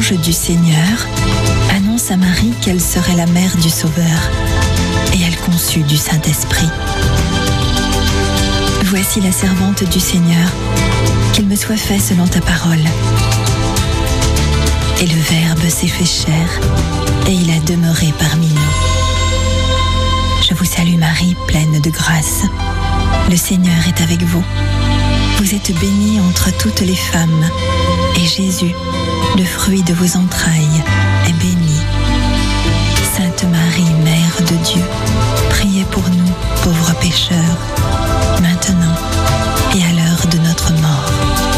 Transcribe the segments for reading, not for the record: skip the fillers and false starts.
l'ange du Seigneur annonce à Marie qu'elle serait la mère du Sauveur, et elle conçut du Saint-Esprit. Voici la servante du Seigneur, qu'il me soit fait selon ta parole. Et le Verbe s'est fait chair, et il a demeuré parmi nous. Je vous salue Marie, pleine de grâce. Le Seigneur est avec vous. Vous êtes bénie entre toutes les femmes, et Jésus, le fruit de vos entrailles, est béni. Sainte Marie, Mère de Dieu, priez pour nous, pauvres pécheurs, maintenant et à l'heure de notre mort.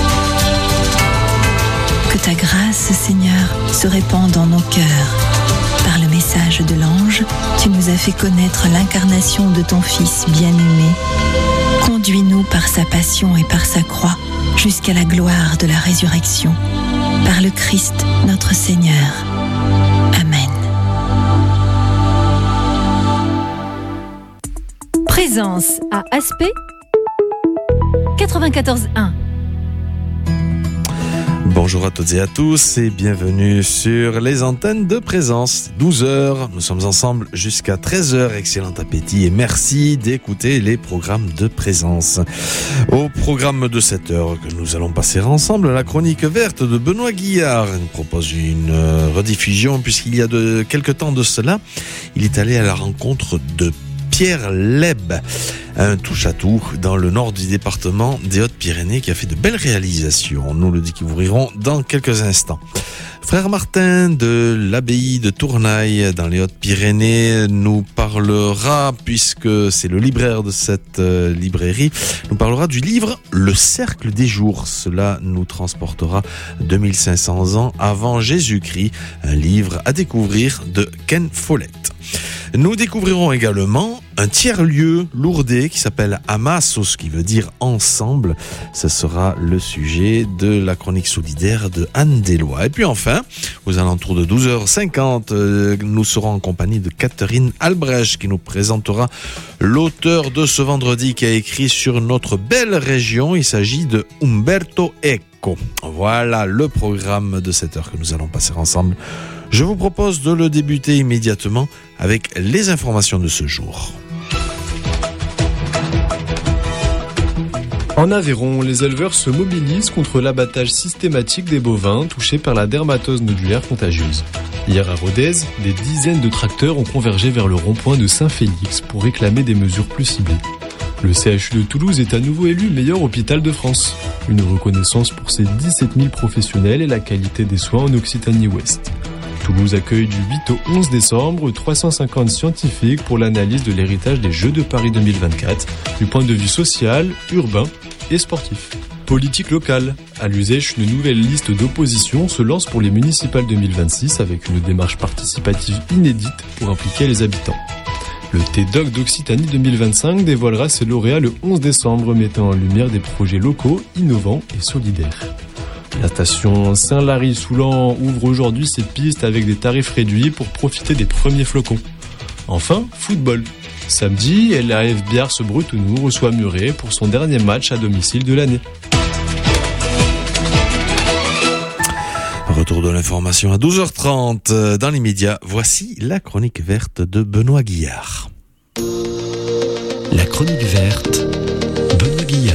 Que ta grâce, Seigneur, se répande dans nos cœurs. Par le message de l'ange, tu nous as fait connaître l'incarnation de ton Fils bien-aimé. Conduis-nous par sa passion et par sa croix jusqu'à la gloire de la résurrection. Par le Christ, notre Seigneur. Amen. Présence à Aspect 94.1. Bonjour à toutes et à tous et bienvenue sur les antennes de Présence. 12h, nous sommes ensemble jusqu'à 13h. Excellent appétit et merci d'écouter les programmes de Présence. Au programme de cette heure que nous allons passer ensemble, la chronique verte de Benoît Guillard nous propose une rediffusion puisqu'il y a quelques temps de cela, il est allé à la rencontre de Pierre Leb, un touche-à-tout dans le nord du département des Hautes-Pyrénées qui a fait de belles réalisations. Nous le découvrirons dans quelques instants. Frère Martin de l'abbaye de Tournaille dans les Hautes-Pyrénées nous parlera, puisque c'est le libraire de cette librairie, nous parlera du livre Le Cercle des Jours. Cela nous transportera 2500 ans avant Jésus-Christ, un livre à découvrir de Ken Follett. Nous découvrirons également un tiers-lieu lourdais qui s'appelle Amassos, qui veut dire ensemble. Ce sera le sujet de la chronique solidaire de Anne Deslois. Et puis enfin, aux alentours de 12h50, nous serons en compagnie de Catherine Albrecht qui nous présentera l'auteur de ce vendredi qui a écrit sur notre belle région. Il s'agit de Umberto Eco. Voilà le programme de cette heure que nous allons passer ensemble. Je vous propose de le débuter immédiatement avec les informations de ce jour. En Aveyron, les éleveurs se mobilisent contre l'abattage systématique des bovins touchés par la dermatose nodulaire contagieuse. Hier à Rodez, des dizaines de tracteurs ont convergé vers le rond-point de Saint-Félix pour réclamer des mesures plus ciblées. Le CHU de Toulouse est à nouveau élu meilleur hôpital de France. Une reconnaissance pour ses 17 000 professionnels et la qualité des soins en Occitanie-Ouest. Toulouse accueille du 8 au 11 décembre 350 scientifiques pour l'analyse de l'héritage des Jeux de Paris 2024 du point de vue social, urbain et sportif. Politique locale. À l'Uzèche, une nouvelle liste d'opposition se lance pour les municipales 2026 avec une démarche participative inédite pour impliquer les habitants. Le TEDoc d'Occitanie 2025 dévoilera ses lauréats le 11 décembre, mettant en lumière des projets locaux, innovants et solidaires. La station Saint-Lary-Soulan ouvre aujourd'hui ses pistes avec des tarifs réduits pour profiter des premiers flocons. Enfin, football. Samedi, l'AF Biars-Bretenoux reçoit Muret pour son dernier match à domicile de l'année. Retour de l'information à 12h30. Dans les médias, voici la chronique verte de Benoît Guillard. La chronique verte, Benoît Guillard.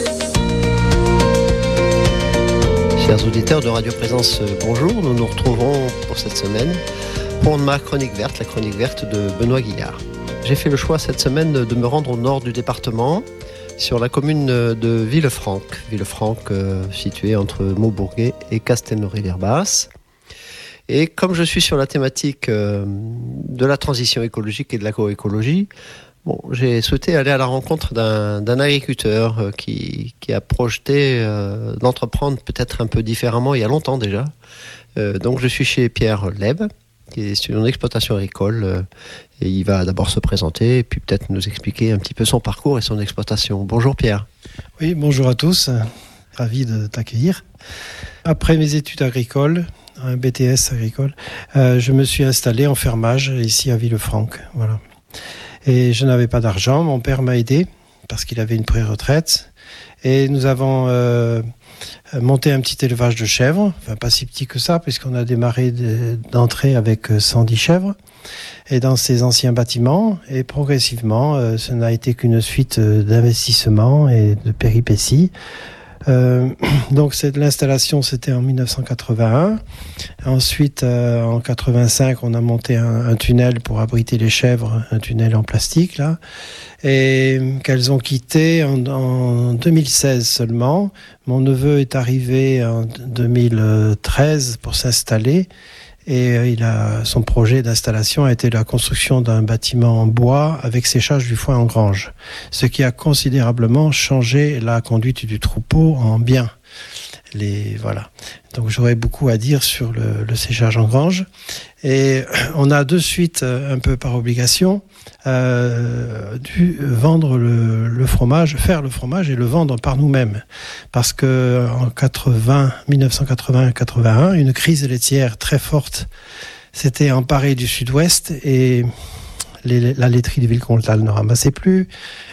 Chers auditeurs de Radio Présence, bonjour. Nous nous retrouvons pour cette semaine pour ma chronique verte, la chronique verte de Benoît Guillard. J'ai fait le choix cette semaine de me rendre au nord du département, sur la commune de Villefranc. Villefranc située entre Maubourguet et Castelnaud-Rivière-Basse. Et comme je suis sur la thématique de la transition écologique et de l'agroécologie, j'ai souhaité aller à la rencontre d'un agriculteur qui a projeté d'entreprendre peut-être un peu différemment il y a longtemps déjà. Donc je suis chez Pierre Leb, qui est sur une exploitation agricole, et il va d'abord se présenter et puis peut-être nous expliquer un petit peu son parcours et son exploitation. Bonjour Pierre. Oui, bonjour à tous, ravi de t'accueillir. Après mes études agricoles, un BTS agricole, je me suis installé en fermage ici à Villefranc. Voilà. Et je n'avais pas d'argent, mon père m'a aidé parce qu'il avait une pré-retraite Et nous avons monté un petit élevage de chèvres, enfin pas si petit que ça, puisqu'on a démarré d'entrée avec 110 chèvres. Et dans ces anciens bâtiments, et progressivement, ce n'a été qu'une suite d'investissements et de péripéties. Donc l'installation, c'était en 1981. Ensuite, en 85, on a monté un tunnel pour abriter les chèvres, un tunnel en plastique là, et qu'elles ont quitté en 2016 seulement. Mon neveu est arrivé en 2013 pour s'installer. Et son projet d'installation a été la construction d'un bâtiment en bois avec séchage du foin en grange, ce qui a considérablement changé la conduite du troupeau en bien. Voilà. Donc j'aurais beaucoup à dire sur le séchage en grange. Et on a de suite, un peu par obligation, dû vendre le fromage, faire le fromage et le vendre par nous-mêmes. Parce que en 1980-81, une crise laitière très forte s'était emparée du sud-ouest et la laiterie de Villecontal ne ramassait plus.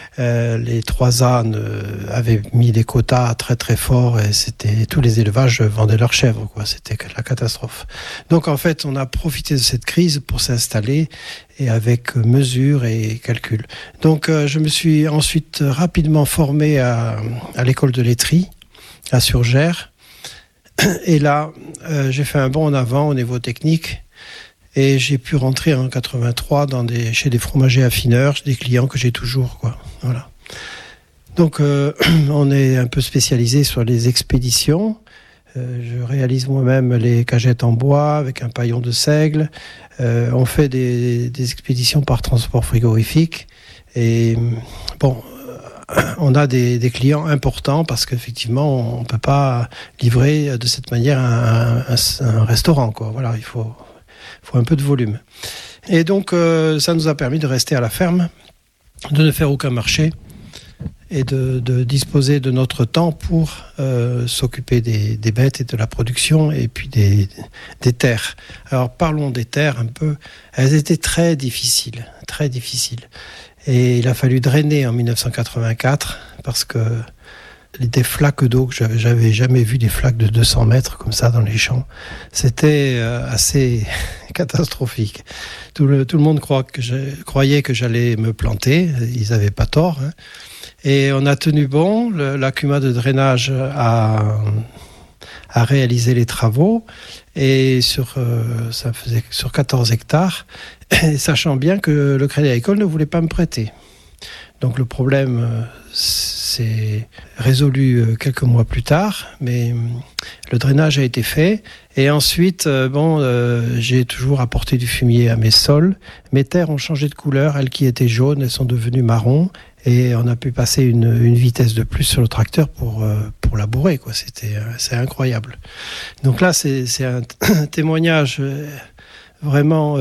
Les 3A avaient mis des quotas très très forts et tous les élevages vendaient leurs chèvres, quoi. C'était la catastrophe. Donc en fait, on a profité de cette crise pour s'installer et avec mesure et calcul. Donc je me suis ensuite rapidement formé à l'école de laiterie à Surgères. Et là, j'ai fait un bond en avant au niveau technique. Et j'ai pu rentrer en 83 chez des fromagers affineurs, des clients que j'ai toujours, quoi. Voilà. Donc, on est un peu spécialisé sur les expéditions. Je réalise moi-même les cagettes en bois avec un paillon de seigle. On fait des expéditions par transport frigorifique. Et bon, on a des clients importants parce qu'effectivement, on ne peut pas livrer de cette manière un restaurant, quoi. Voilà, il faut un peu de volume. Et donc, ça nous a permis de rester à la ferme, de ne faire aucun marché et de disposer de notre temps pour s'occuper des bêtes et de la production et puis des terres. Alors, parlons des terres un peu. Elles étaient très difficiles, très difficiles. Et il a fallu drainer en 1984 parce que des flaques d'eau que j'avais jamais vu, des flaques de 200 mètres comme ça dans les champs. C'était assez catastrophique. Tout le monde croyait que j'allais me planter. Ils n'avaient pas tort. Hein. Et on a tenu bon. La CUMA de drainage a réalisé les travaux. Et ça faisait sur 14 hectares. Et sachant bien que le Crédit Agricole ne voulait pas me prêter. Donc le problème s'est résolu quelques mois plus tard, mais le drainage a été fait. Et ensuite, j'ai toujours apporté du fumier à mes sols. Mes terres ont changé de couleur, elles qui étaient jaunes, elles sont devenues marron. Et on a pu passer une vitesse de plus sur le tracteur pour labourer, quoi. C'est incroyable. Donc là, c'est un témoignage vraiment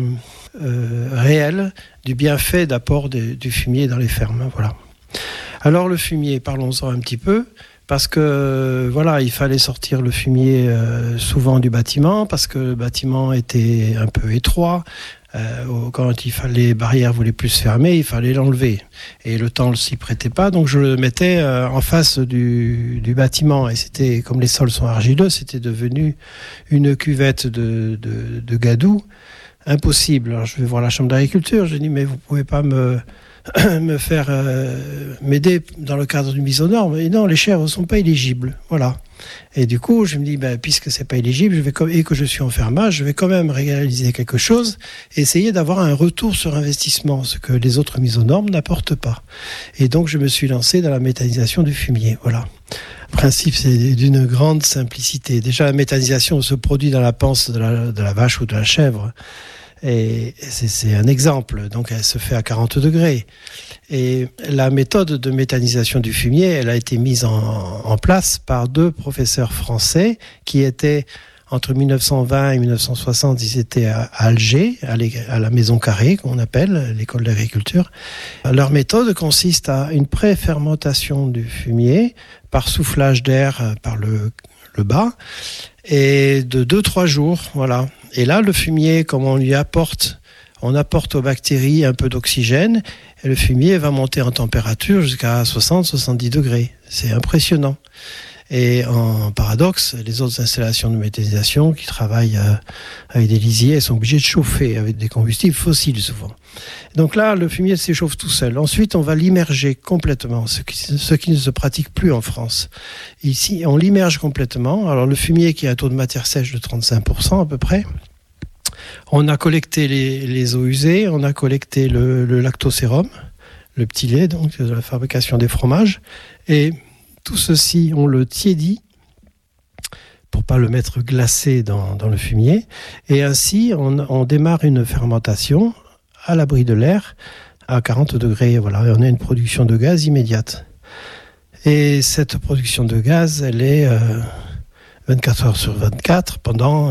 réel du bienfait d'apport du fumier dans les fermes. Voilà. Alors le fumier, parlons-en un petit peu, parce que voilà, il fallait sortir le fumier souvent du bâtiment, parce que le bâtiment était un peu étroit. Quand les barrières voulaient plus se fermer, il fallait l'enlever. Et le temps ne s'y prêtait pas, donc je le mettais en face du bâtiment. Et c'était, comme les sols sont argileux, c'était devenu une cuvette de gadou. Impossible. Alors je vais voir la chambre d'agriculture, je dis mais vous pouvez pas me faire m'aider dans le cadre d'une mise aux normes. Et non, les chèvres sont pas éligibles. Voilà. Et du coup, je me dis puisque c'est pas éligible, et que je suis en fermage, je vais quand même réaliser quelque chose, et essayer d'avoir un retour sur investissement, ce que les autres mises aux normes n'apportent pas. Et donc je me suis lancé dans la méthanisation du fumier. Voilà. Le principe, c'est d'une grande simplicité. Déjà, la méthanisation se produit dans la panse de la vache ou de la chèvre. Et c'est un exemple. Donc, elle se fait à 40 degrés. Et la méthode de méthanisation du fumier, elle a été mise en place par 2 professeurs français qui étaient, entre 1920 et 1960, ils étaient à Alger, à la Maison Carrée, qu'on appelle, l'école d'agriculture. Leur méthode consiste à une pré-fermentation du fumier par soufflage d'air par le bas, et de 2-3 jours, voilà. Et là, le fumier, comme on apporte aux bactéries un peu d'oxygène, et le fumier va monter en température jusqu'à 60-70 degrés. C'est impressionnant. Et en paradoxe, les autres installations de méthanisation qui travaillent avec des lisiers, elles sont obligées de chauffer avec des combustibles fossiles souvent. Donc là, le fumier s'échauffe tout seul. Ensuite, on va l'immerger complètement, ce qui ne se pratique plus en France. Ici, on l'immerge complètement. Alors le fumier qui a un taux de matière sèche de 35% à peu près. On a collecté les eaux usées, on a collecté le lactosérum, le petit lait donc de la fabrication des fromages, et tout ceci, on le tiédit pour pas le mettre glacé dans le fumier. Et ainsi, on démarre une fermentation à l'abri de l'air à 40 degrés. Voilà, et on a une production de gaz immédiate. Et cette production de gaz, elle est 24 heures sur 24 pendant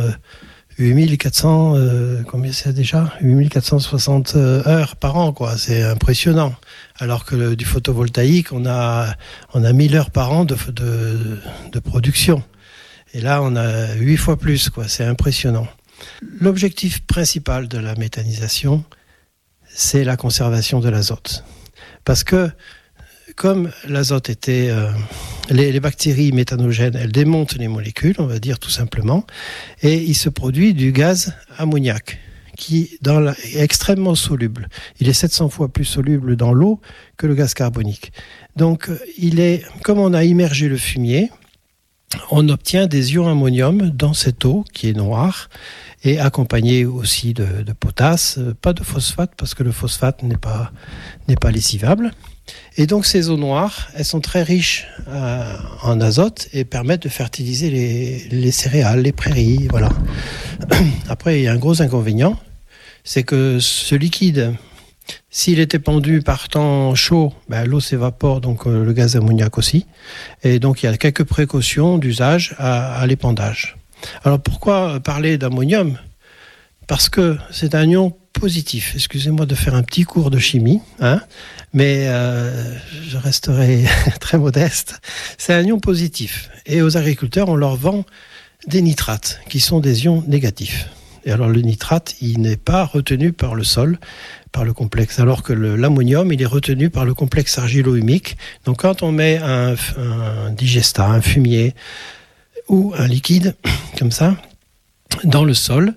8400, combien c'est déjà 8460 heures par an, quoi. C'est impressionnant. Alors que du photovoltaïque, on a 1000 heures par an de production. Et là, on a 8 fois plus, quoi. C'est impressionnant. L'objectif principal de la méthanisation, c'est la conservation de l'azote. Parce que, comme l'azote était... les bactéries méthanogènes, elles démontent les molécules, on va dire tout simplement, et il se produit du gaz ammoniac, qui est extrêmement soluble. Il est 700 fois plus soluble dans l'eau que le gaz carbonique. Donc, comme on a immergé le fumier, on obtient des ions ammonium dans cette eau qui est noire, et accompagné aussi de potasse, pas de phosphate, parce que le phosphate n'est pas lessivable. Et donc ces eaux noires, elles sont très riches en azote et permettent de fertiliser les céréales, les prairies, voilà. Après, il y a un gros inconvénient, c'est que ce liquide, s'il était pendu par temps chaud, l'eau s'évapore, donc le gaz ammoniac aussi. Et donc il y a quelques précautions d'usage à l'épandage. Alors pourquoi parler d'ammonium ? Parce que c'est un ion positif. Excusez-moi de faire un petit cours de chimie, mais je resterai très modeste. C'est un ion positif. Et aux agriculteurs, on leur vend des nitrates, qui sont des ions négatifs. Et alors le nitrate, il n'est pas retenu par le sol, par le complexe, alors que l'ammonium, il est retenu par le complexe argilo-humique. Donc quand on met un digestat, un fumier ou un liquide comme ça, dans le sol,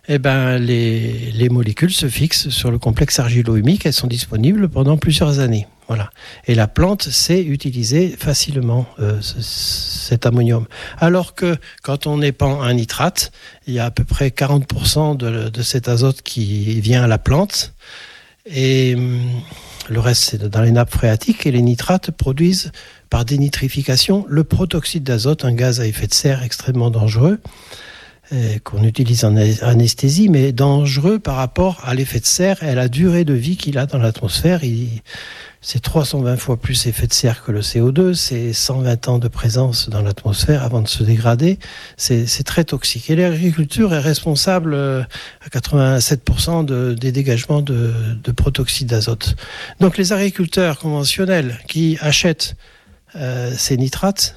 les molécules se fixent sur le complexe argilo-humique, elles sont disponibles pendant plusieurs années. Voilà. Et la plante sait utiliser facilement cet ammonium. Alors que quand on épand un nitrate, il y a à peu près 40% de cet azote qui vient à la plante. Et le reste, c'est dans les nappes phréatiques. Et les nitrates produisent, par dénitrification, le protoxyde d'azote, un gaz à effet de serre extrêmement dangereux, qu'on utilise en anesthésie, mais dangereux par rapport à l'effet de serre et à la durée de vie qu'il a dans l'atmosphère. C'est 320 fois plus effet de serre que le CO2, c'est 120 ans de présence dans l'atmosphère avant de se dégrader. C'est très toxique. Et l'agriculture est responsable à 87% des dégagements de protoxyde d'azote. Donc les agriculteurs conventionnels qui achètent ces nitrates,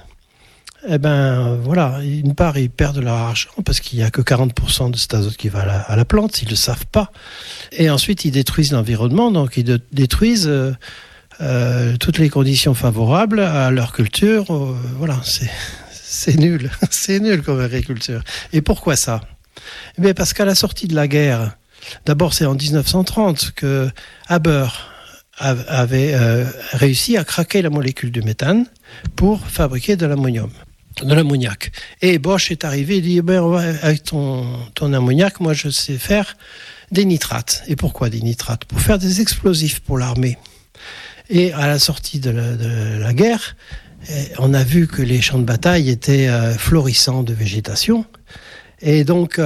voilà, d'une part, ils perdent leur argent parce qu'il n'y a que 40% de cet azote qui va à la plante, ils ne le savent pas. Et ensuite, ils détruisent l'environnement, donc ils détruisent toutes les conditions favorables à leur culture. Voilà, c'est nul. C'est nul comme agriculture. Et pourquoi ça ? Parce qu'à la sortie de la guerre, d'abord c'est en 1930 que Haber avait réussi à craquer la molécule du méthane pour fabriquer de l'ammoniac. Et Bosch est arrivé et dit avec ton ammoniac, moi je sais faire des nitrates. Et pourquoi des nitrates ? Pour faire des explosifs pour l'armée. Et à la sortie de la guerre, on a vu que les champs de bataille étaient florissants de végétation. Et donc,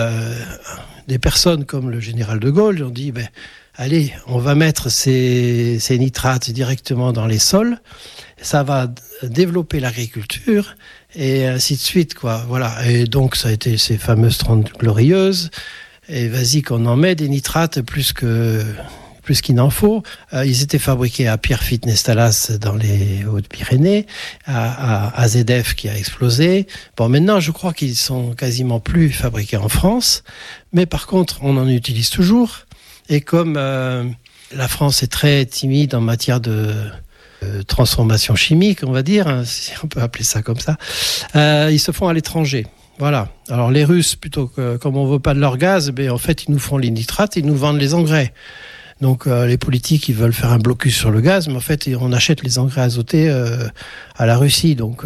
des personnes comme le général de Gaulle ont dit allez, on va mettre ces nitrates directement dans les sols. Ça va développer l'agriculture et ainsi de suite, quoi. Voilà. Et donc, ça a été ces fameuses 30 glorieuses. Et vas-y qu'on en met des nitrates plus qu'il n'en faut. Ils étaient fabriqués à Pierrefitte-Nestalas dans les Hautes-Pyrénées, à AZF qui a explosé. Bon, maintenant, je crois qu'ils sont quasiment plus fabriqués en France. Mais par contre, on en utilise toujours. Et comme la France est très timide en matière transformation chimique, on va dire, hein, si on peut appeler ça comme ça, ils se font à l'étranger. Voilà. Alors les Russes, plutôt que comme on veut pas de leur gaz, en fait ils nous font les nitrates, ils nous vendent les engrais. Donc les politiques ils veulent faire un blocus sur le gaz, mais en fait on achète les engrais azotés à la Russie, donc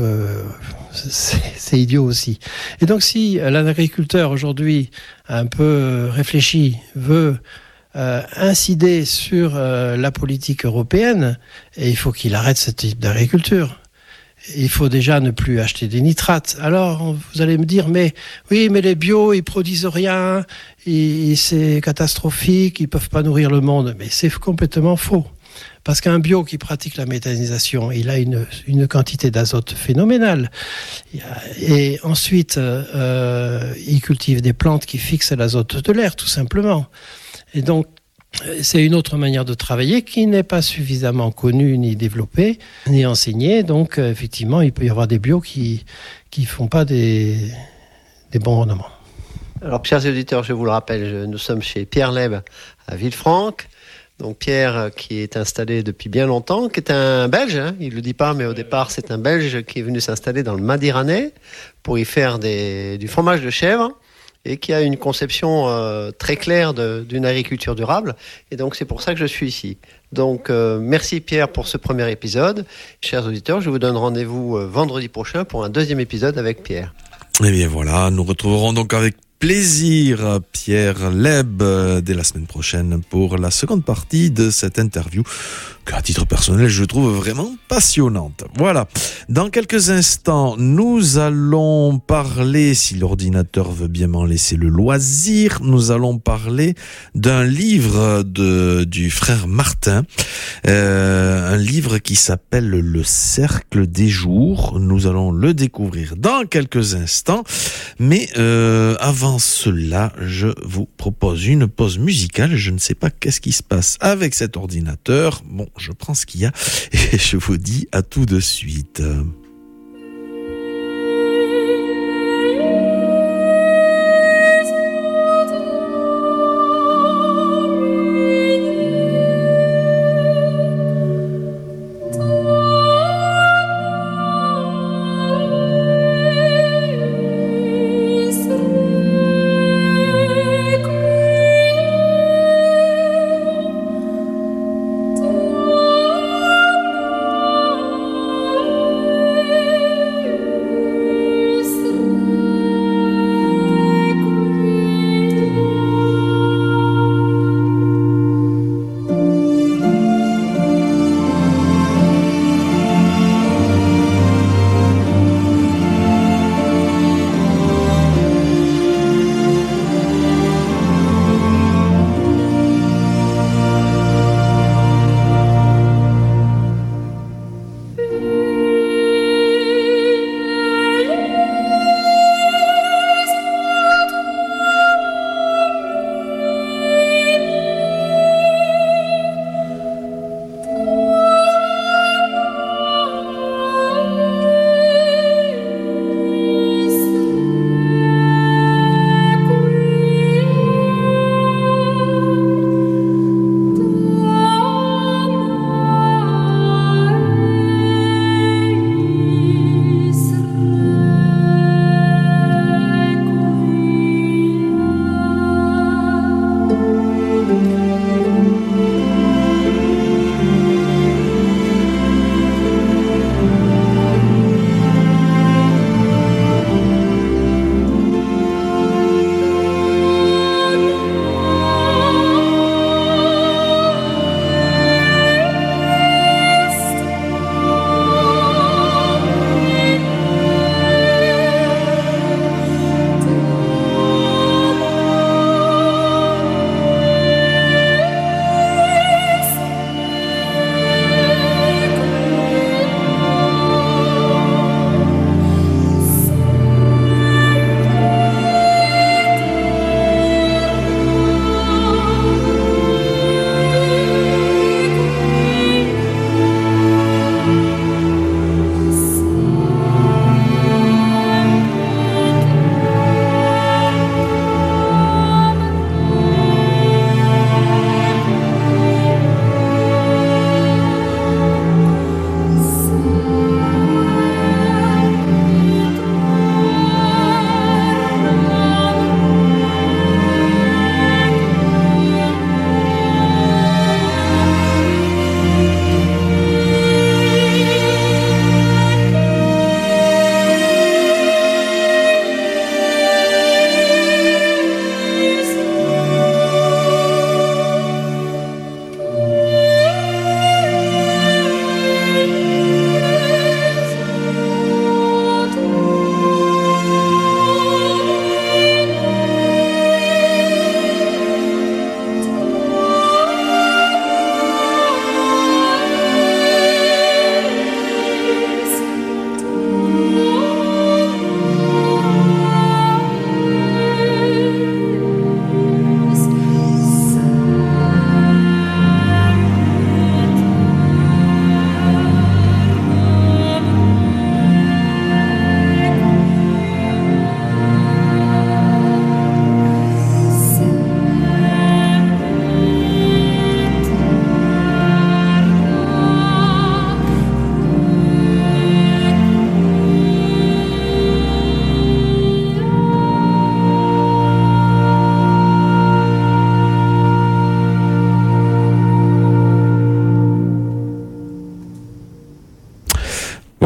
c'est idiot aussi. Et donc si l'agriculteur aujourd'hui un peu réfléchi veut incider sur la politique européenne, et il faut qu'il arrête ce type d'agriculture. Il faut déjà ne plus acheter des nitrates. Alors, vous allez me dire, mais les bio, ils produisent rien, et c'est catastrophique, ils peuvent pas nourrir le monde. Mais c'est complètement faux. Parce qu'un bio qui pratique la méthanisation, il a une quantité d'azote phénoménale. Et ensuite, il cultive des plantes qui fixent l'azote de l'air, tout simplement. Et donc, c'est une autre manière de travailler qui n'est pas suffisamment connue, ni développée, ni enseignée. Donc, effectivement, il peut y avoir des bios qui font pas des bons rendements. Alors, chers auditeurs, je vous le rappelle, nous sommes chez Pierre Leb à Villefranche. Donc, Pierre, qui est installé depuis bien longtemps, qui est un Belge, hein, il ne le dit pas, mais au départ, c'est un Belge qui est venu s'installer dans le Madiranais pour y faire du fromage de chèvre, et qui a une conception très claire d'une agriculture durable. Et donc, c'est pour ça que je suis ici. Donc, merci Pierre pour ce premier épisode. Chers auditeurs, je vous donne rendez-vous vendredi prochain pour un deuxième épisode avec Pierre. Eh bien voilà, nous retrouverons donc avec plaisir Pierre Leb dès la semaine prochaine pour la seconde partie de cette interview que, à titre personnel, je trouve vraiment passionnante. Voilà. Dans quelques instants, nous allons parler, si l'ordinateur veut bien m'en laisser le loisir, nous allons parler d'un livre du frère Martin, un livre qui s'appelle Le Cercle des Jours. Nous allons le découvrir dans quelques instants, mais avant cela, je vous propose une pause musicale. Je ne sais pas qu'est-ce qui se passe avec cet ordinateur. Bon, je prends ce qu'il y a et je vous dis à tout de suite.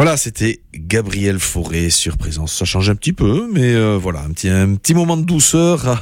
Voilà, c'était Gabriel Fauré sur Présence. Ça change un petit peu, mais voilà, un petit moment de douceur à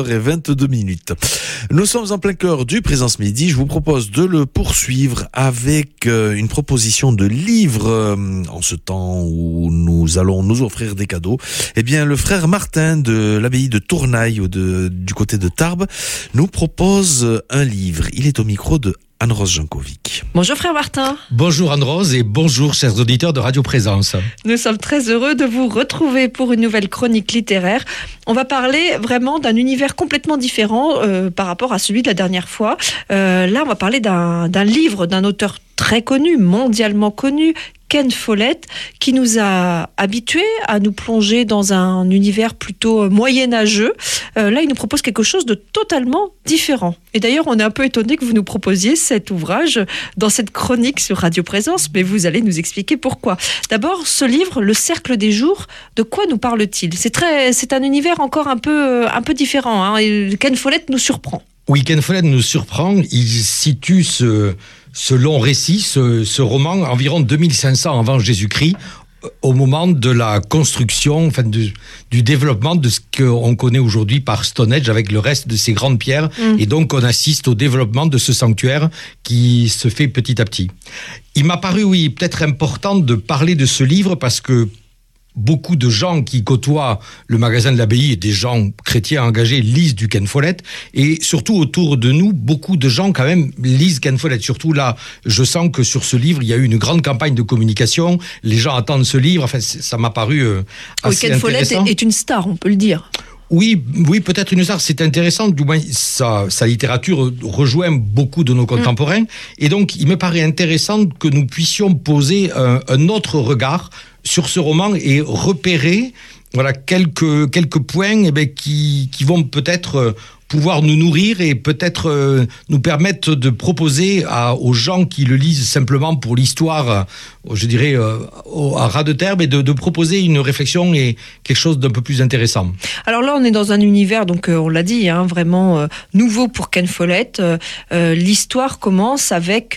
12h22. Nous sommes en plein cœur du Présence Midi. Je vous propose de le poursuivre avec une proposition de livre en ce temps où nous allons nous offrir des cadeaux. Eh bien, le frère Martin de l'abbaye de Tournaille du côté de Tarbes nous propose un livre. Il est au micro de Anne-Rose Jankovic. Bonjour frère Martin. Bonjour Anne-Rose et bonjour chers auditeurs de Radio Présence. Nous sommes très heureux de vous retrouver pour une nouvelle chronique littéraire. On va parler vraiment d'un univers complètement différent par rapport à celui de la dernière fois. Là, on va parler d'un livre d'un auteur très connu, mondialement connu, Ken Follett, qui nous a habitués à nous plonger dans un univers plutôt moyenâgeux. Là, il nous propose quelque chose de totalement différent. Et d'ailleurs, on est un peu étonné que vous nous proposiez cet ouvrage dans cette chronique sur Radio Présence, mais vous allez nous expliquer pourquoi. D'abord, ce livre, Le Cercle des Jours, de quoi nous parle-t-il ? C'est un univers encore un peu différent, hein, et Ken Follett nous surprend. Oui, Ken Follett nous surprend. Il situe ce long récit, ce roman, environ 2500 avant Jésus-Christ, au moment de la construction, enfin du développement de ce qu'on connaît aujourd'hui par Stonehenge avec le reste de ces grandes pierres. Et donc on assiste au développement de ce sanctuaire qui se fait petit à petit. Il m'a paru, oui, peut-être important de parler de ce livre parce que beaucoup de gens qui côtoient le magasin de l'abbaye et des gens chrétiens engagés lisent du Ken Follett, et surtout autour de nous, beaucoup de gens quand même lisent Ken Follett. Surtout là, je sens que sur ce livre, il y a eu une grande campagne de communication, les gens attendent ce livre, enfin ça m'a paru assez Ken Follett est une star, on peut le dire. Oui, peut-être une star, c'est intéressant, du moins sa littérature rejoint beaucoup de nos contemporains, et donc il me paraît intéressant que nous puissions poser un autre regard sur ce roman et repérer quelques points qui vont peut-être pouvoir nous nourrir et peut-être nous permettre de proposer aux gens qui le lisent simplement pour l'histoire, je dirais, à ras de terre, et de proposer une réflexion et quelque chose d'un peu plus intéressant. Alors là, on est dans un univers, donc on l'a dit, hein, vraiment nouveau pour Ken Follett. L'histoire commence avec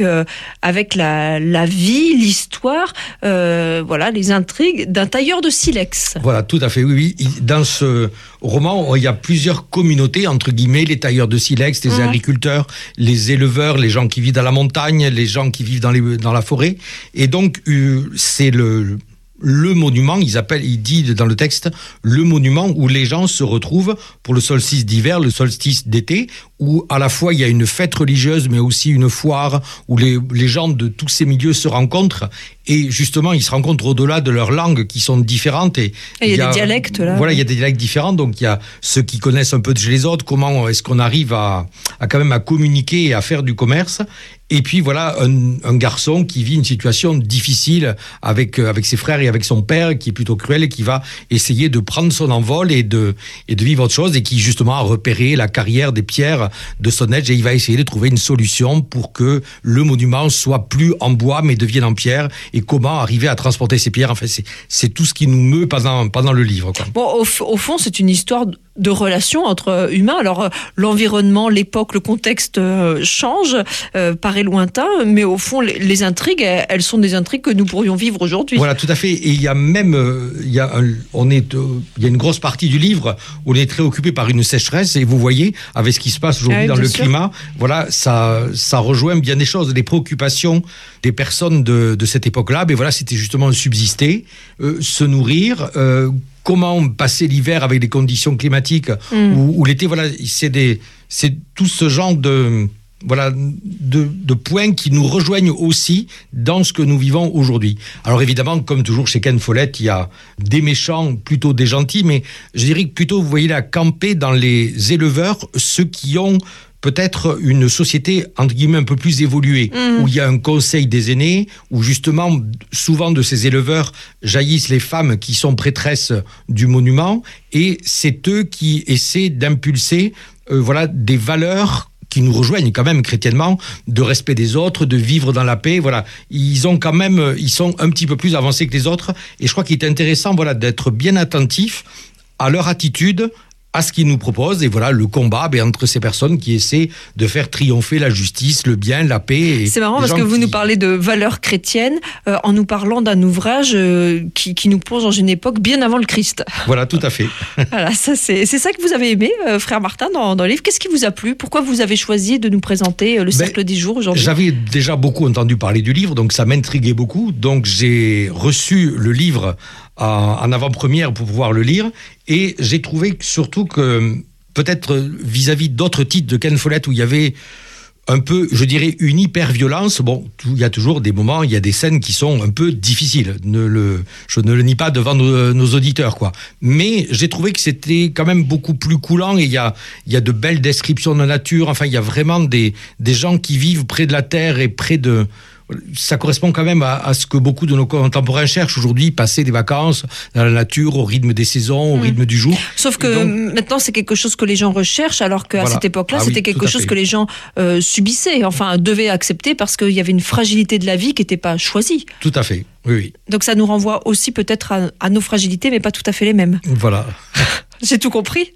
la vie, l'histoire, les intrigues d'un tailleur de silex. Voilà, tout à fait, oui. Dans ce roman, il y a plusieurs communautés, entre guillemets, les tailleurs de silex, les agriculteurs, les éleveurs, les gens qui vivent dans la montagne, les gens qui vivent dans la forêt. Et donc, c'est le monument, il dit dans le texte, le monument où les gens se retrouvent pour le solstice d'hiver, le solstice d'été, où à la fois il y a une fête religieuse, mais aussi une foire, où les gens de tous ces milieux se rencontrent. Et justement, ils se rencontrent au-delà de leurs langues qui sont différentes. Et il y a des dialectes là. Voilà, il y a des dialectes différents. Donc il y a ceux qui connaissent un peu de chez les autres. Comment est-ce qu'on arrive à quand même à communiquer et à faire du commerce? Et puis voilà, un garçon qui vit une situation difficile avec ses frères et avec son père, qui est plutôt cruel et qui va essayer de prendre son envol et de vivre autre chose, et qui justement a repéré la carrière des pierres de Stonehenge, et il va essayer de trouver une solution pour que le monument soit plus en bois mais devienne en pierre. Et comment arriver à transporter ces pierres. Enfin, c'est tout ce qui nous meut pendant le livre, quoi. Bon, au fond, c'est une histoire de relations entre humains. Alors, l'environnement, l'époque, le contexte change, paraît lointain, mais au fond, les intrigues, elles sont des intrigues que nous pourrions vivre aujourd'hui. Voilà, tout à fait. Et il y a même, il y a une grosse partie du livre où on est très occupé par une sécheresse, et vous voyez, avec ce qui se passe aujourd'hui dans le climat, voilà, ça rejoint bien des choses, les préoccupations des personnes de cette époque-là. Mais voilà, c'était justement subsister, se nourrir, comment passer l'hiver avec des conditions climatiques ou l'été. Voilà, c'est tout ce genre de points qui nous rejoignent aussi dans ce que nous vivons aujourd'hui. Alors évidemment, comme toujours chez Ken Follett, il y a des méchants, plutôt des gentils, mais je dirais que plutôt, vous voyez là, camper dans les éleveurs, ceux qui ont peut-être une société, entre guillemets, un peu plus évoluée, où il y a un conseil des aînés, où justement, souvent de ces éleveurs jaillissent les femmes qui sont prêtresses du monument, et c'est eux qui essaient d'impulser des valeurs qui nous rejoignent quand même chrétiennement, de respect des autres, de vivre dans la paix. Voilà, ils sont un petit peu plus avancés que les autres, et je crois qu'il est intéressant d'être bien attentif à leur attitude, à ce qu'il nous propose. Et voilà, le combat entre ces personnes qui essaient de faire triompher la justice, le bien, la paix. C'est marrant parce que vous nous parlez de valeurs chrétiennes en nous parlant d'un ouvrage qui nous plonge dans une époque bien avant le Christ. Voilà, tout à fait. Voilà, c'est ça que vous avez aimé, frère Martin, dans le livre. Qu'est-ce qui vous a plu? Pourquoi vous avez choisi de nous présenter le Cercle des Jours aujourd'hui? J'avais déjà beaucoup entendu parler du livre, donc ça m'intriguait beaucoup. Donc j'ai reçu le livre en avant-première pour pouvoir le lire, et j'ai trouvé surtout que peut-être vis-à-vis d'autres titres de Ken Follett où il y avait un peu, je dirais, une hyper-violence. Bon, il y a toujours des moments, il y a des scènes qui sont un peu difficiles. Je ne le nie pas devant nos auditeurs, quoi. Mais j'ai trouvé que c'était quand même beaucoup plus coulant, et il y a de belles descriptions de la nature. Enfin, il y a vraiment des gens qui vivent près de la terre et près de... Ça correspond quand même à ce que beaucoup de nos contemporains cherchent aujourd'hui, passer des vacances dans la nature, au rythme des saisons, au rythme du jour. Sauf que maintenant, c'est quelque chose que les gens recherchent, alors qu'à cette époque-là, c'était quelque chose que les gens subissaient, enfin, devaient accepter, parce qu'il y avait une fragilité de la vie qui n'était pas choisie. Tout à fait, oui. Donc ça nous renvoie aussi peut-être à nos fragilités, mais pas tout à fait les mêmes. Voilà. J'ai tout compris.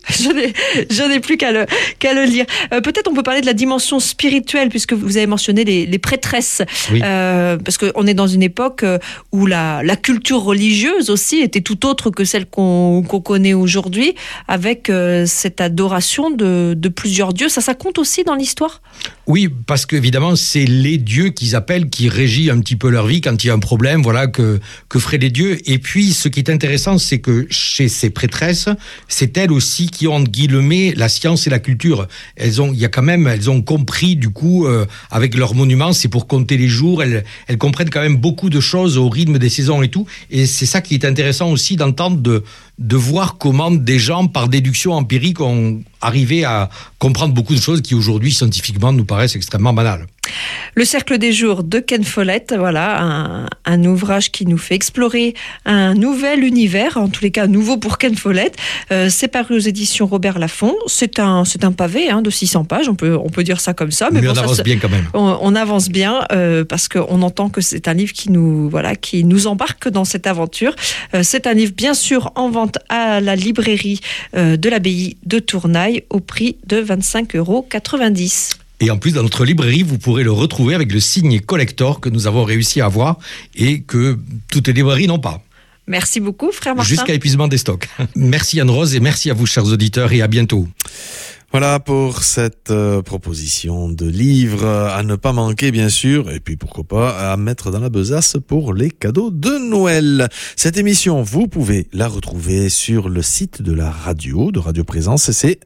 Je n'ai plus qu'à le lire. Peut-être on peut parler de la dimension spirituelle, puisque vous avez mentionné les prêtresses. Oui. Parce qu'on est dans une époque où la culture religieuse aussi était tout autre que celle qu'on connaît aujourd'hui, avec cette adoration de plusieurs dieux. Ça compte aussi dans l'histoire? Oui, parce qu'évidemment, c'est les dieux qu'ils appellent, qui régit un petit peu leur vie quand il y a un problème, voilà, que feraient les dieux. Et puis, ce qui est intéressant, c'est que chez ces prêtresses, c'est elles aussi qui ont, entre guillemets, la science et la culture. Elles ont compris, du coup, avec leurs monuments, c'est pour compter les jours, elles comprennent quand même beaucoup de choses au rythme des saisons et tout. Et c'est ça qui est intéressant aussi d'entendre, de voir comment des gens, par déduction empirique, ont arrivé à comprendre beaucoup de choses qui, aujourd'hui, scientifiquement, nous paraissent extrêmement banales. Le Cercle des Jours de Ken Follett, voilà, un ouvrage qui nous fait explorer un nouvel univers, en tous les cas nouveau pour Ken Follett. C'est paru aux éditions Robert Laffont. C'est un pavé de 600 pages, on peut dire ça comme ça. Mais on avance bien quand même. On avance bien parce qu'on entend que c'est un livre qui nous embarque dans cette aventure. C'est un livre bien sûr en vente à la librairie de l'abbaye de Tournaille au prix de 25,90 €. Et en plus, dans notre librairie, vous pourrez le retrouver avec le signet collector que nous avons réussi à avoir et que toutes les librairies n'ont pas. Merci beaucoup, frère Martin. Jusqu'à épuisement des stocks. Merci Anne-Rose et merci à vous, chers auditeurs, et à bientôt. Voilà pour cette proposition de livre à ne pas manquer, bien sûr, et puis pourquoi pas à mettre dans la besace pour les cadeaux de Noël. Cette émission, vous pouvez la retrouver sur le site de la radio, de Radio Présence, et c'est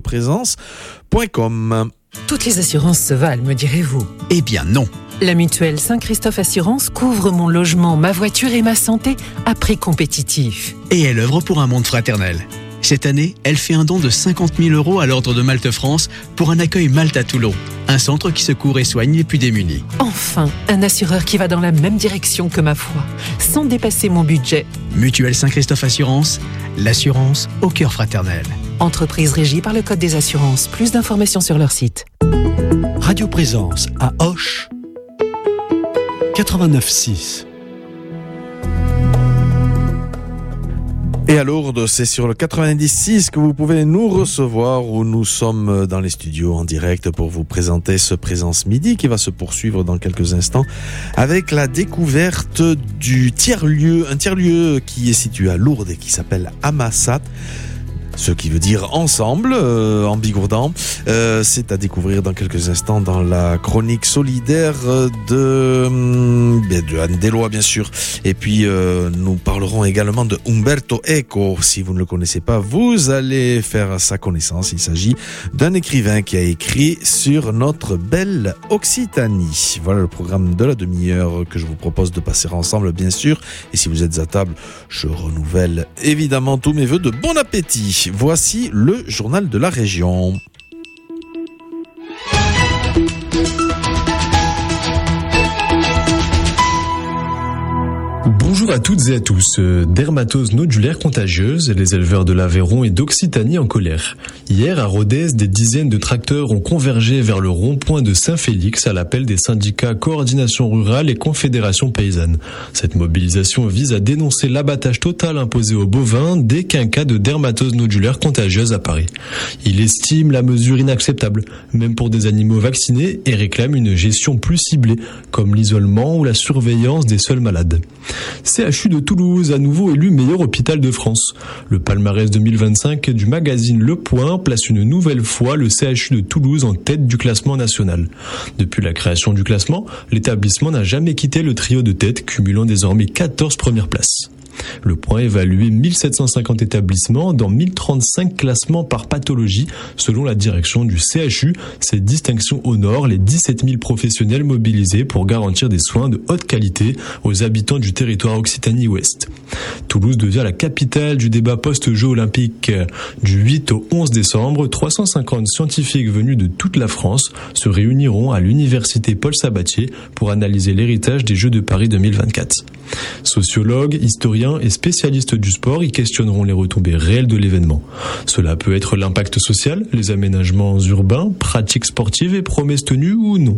radioprésence.com. Toutes les assurances se valent, me direz-vous? Eh bien non. La mutuelle Saint-Christophe Assurance couvre mon logement, ma voiture et ma santé à prix compétitif. Et elle œuvre pour un monde fraternel. Cette année, elle fait un don de 50 000 € à l'Ordre de Malte France pour un accueil Malte à Toulon, un centre qui secourt et soigne les plus démunis. Enfin, un assureur qui va dans la même direction que ma foi, sans dépasser mon budget. Mutuelle Saint-Christophe Assurance, l'assurance au cœur fraternel. Entreprise régie par le Code des assurances. Plus d'informations sur leur site. Radio Présence à Auch, 89.6. Et à Lourdes, c'est sur le 90.6 que vous pouvez nous recevoir, où nous sommes dans les studios en direct pour vous présenter ce Présence Midi qui va se poursuivre dans quelques instants avec la découverte du tiers-lieu, un tiers-lieu qui est situé à Lourdes et qui s'appelle Amassat. Ce qui veut dire ensemble, en bigourdan. C'est à découvrir dans quelques instants dans la chronique solidaire de Anne Delois, bien sûr. Et puis, nous parlerons également de Umberto Eco. Si vous ne le connaissez pas, vous allez faire sa connaissance. Il s'agit d'un écrivain qui a écrit sur notre belle Occitanie. Voilà le programme de la demi-heure que je vous propose de passer ensemble, bien sûr. Et si vous êtes à table, je renouvelle évidemment tous mes vœux de bon appétit. Voici le journal de la région. Bonjour. Bonjour à toutes et à tous. Dermatose nodulaire contagieuse, les éleveurs de l'Aveyron et d'Occitanie en colère. Hier, à Rodez, des dizaines de tracteurs ont convergé vers le rond-point de Saint-Félix à l'appel des syndicats Coordination Rurale et Confédération Paysanne. Cette mobilisation vise à dénoncer l'abattage total imposé aux bovins dès qu'un cas de dermatose nodulaire contagieuse apparaît. Il estime la mesure inacceptable, même pour des animaux vaccinés, et réclame une gestion plus ciblée, comme l'isolement ou la surveillance des seuls malades. CHU de Toulouse, à nouveau élu meilleur hôpital de France. Le palmarès 2025 du magazine Le Point place une nouvelle fois le CHU de Toulouse en tête du classement national. Depuis la création du classement, l'établissement n'a jamais quitté le trio de tête, cumulant désormais 14 premières places. Le Point évaluait 1750 établissements dans 1035 classements par pathologie. Selon la direction du CHU, ces distinctions honorent les 17 000 professionnels mobilisés pour garantir des soins de haute qualité aux habitants du territoire Occitanie-Ouest. Toulouse devient la capitale du débat post-Jeux olympiques. Du 8 au 11 décembre, 350 scientifiques venus de toute la France se réuniront à l'université Paul Sabatier pour analyser l'héritage des Jeux de Paris 2024. Sociologues, historiens et spécialistes du sport y questionneront les retombées réelles de l'événement. Cela peut être l'impact social, les aménagements urbains, pratiques sportives et promesses tenues ou non.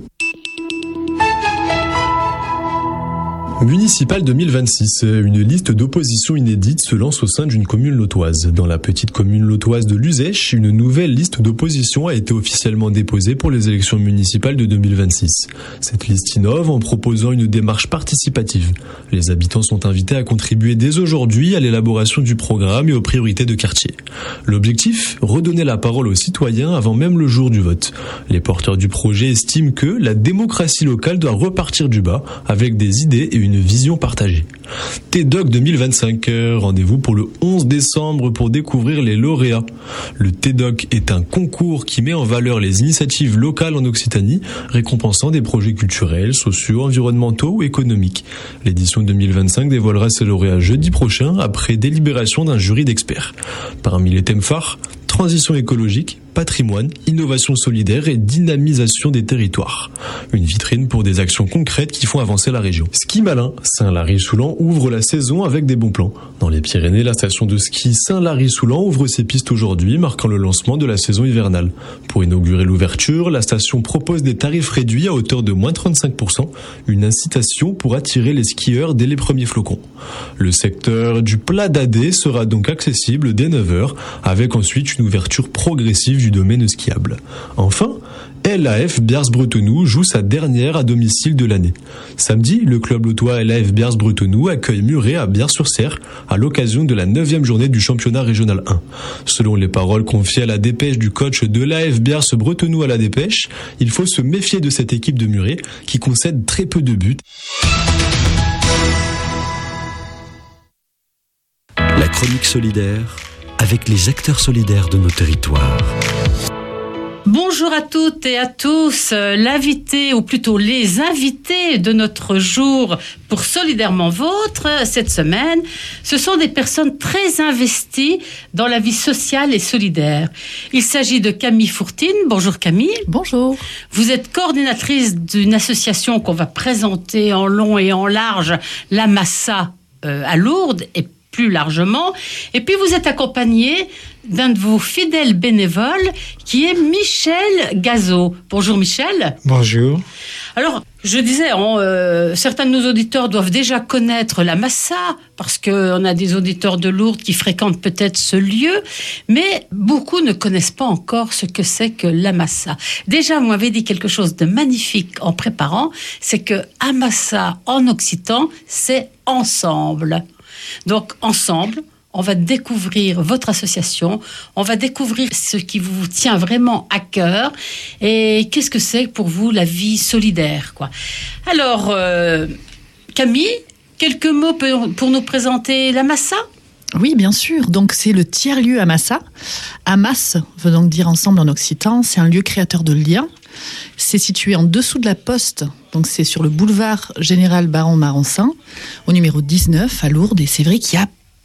Municipal 2026, une liste d'opposition inédite se lance au sein d'une commune lotoise. Dans la petite commune lotoise de Luzèche, une nouvelle liste d'opposition a été officiellement déposée pour les élections municipales de 2026. Cette liste innove en proposant une démarche participative. Les habitants sont invités à contribuer dès aujourd'hui à l'élaboration du programme et aux priorités de quartier. L'objectif, redonner la parole aux citoyens avant même le jour du vote. Les porteurs du projet estiment que la démocratie locale doit repartir du bas avec des idées et une vision partagée. TEDoc 2025, rendez-vous pour le 11 décembre pour découvrir les lauréats. Le TEDoc est un concours qui met en valeur les initiatives locales en Occitanie, récompensant des projets culturels, sociaux, environnementaux ou économiques. L'édition 2025 dévoilera ses lauréats jeudi prochain après délibération d'un jury d'experts. Parmi les thèmes phares, transition écologique, patrimoine, innovation solidaire et dynamisation des territoires. Une vitrine pour des actions concrètes qui font avancer la région. Ski Malin, Saint-Lary-Soulan ouvre la saison avec des bons plans. Dans les Pyrénées, la station de ski Saint-Lary-Soulan ouvre ses pistes aujourd'hui, marquant le lancement de la saison hivernale. Pour inaugurer l'ouverture, la station propose des tarifs réduits à hauteur de moins 35%, une incitation pour attirer les skieurs dès les premiers flocons. Le secteur du Plat d'Adé sera donc accessible dès 9h, avec ensuite une ouverture progressive du domaine skiable. Enfin, LAF Biars-Bretenoux joue sa dernière à domicile de l'année. Samedi, le club lotois LAF Biars-Bretenoux accueille Muret à Biars-sur-Cère à l'occasion de la 9e journée du championnat régional 1. Selon les paroles confiées à la dépêche du coach de l'AF Biars-Bretenoux à la dépêche, il faut se méfier de cette équipe de Muret qui concède très peu de buts. La chronique solidaire avec les acteurs solidaires de nos territoires. Bonjour à toutes et à tous. L'invité, ou plutôt les invités de notre jour pour Solidairement Vôtre, cette semaine, ce sont des personnes très investies dans la vie sociale et solidaire. Il s'agit de Camille Fourtine. Bonjour Camille. Bonjour. Vous êtes coordinatrice d'une association qu'on va présenter en long et en large, la Massa à Lourdes, et plus largement. Et puis vous êtes accompagné d'un de vos fidèles bénévoles qui est Michel Gazot. Bonjour Michel. Bonjour. Alors, je disais, certains de nos auditeurs doivent déjà connaître la Massa, parce qu'on a des auditeurs de Lourdes qui fréquentent peut-être ce lieu, mais beaucoup ne connaissent pas encore ce que c'est que la Massa. Déjà, vous m'avez dit quelque chose de magnifique en préparant, c'est que Amassa en occitan, c'est ensemble. Donc, ensemble, on va découvrir votre association, on va découvrir ce qui vous tient vraiment à cœur et qu'est-ce que c'est pour vous la vie solidaire, quoi. Alors, Camille, quelques mots pour nous présenter la Massa ? Oui, bien sûr. Donc, c'est le tiers-lieu Amassa. Amas veut donc dire ensemble en occitan. C'est un lieu créateur de liens. C'est situé en dessous de la Poste. Donc, c'est sur le boulevard Général Baron Marensin, au numéro 19 à Lourdes. Et c'est vrai qu'il y a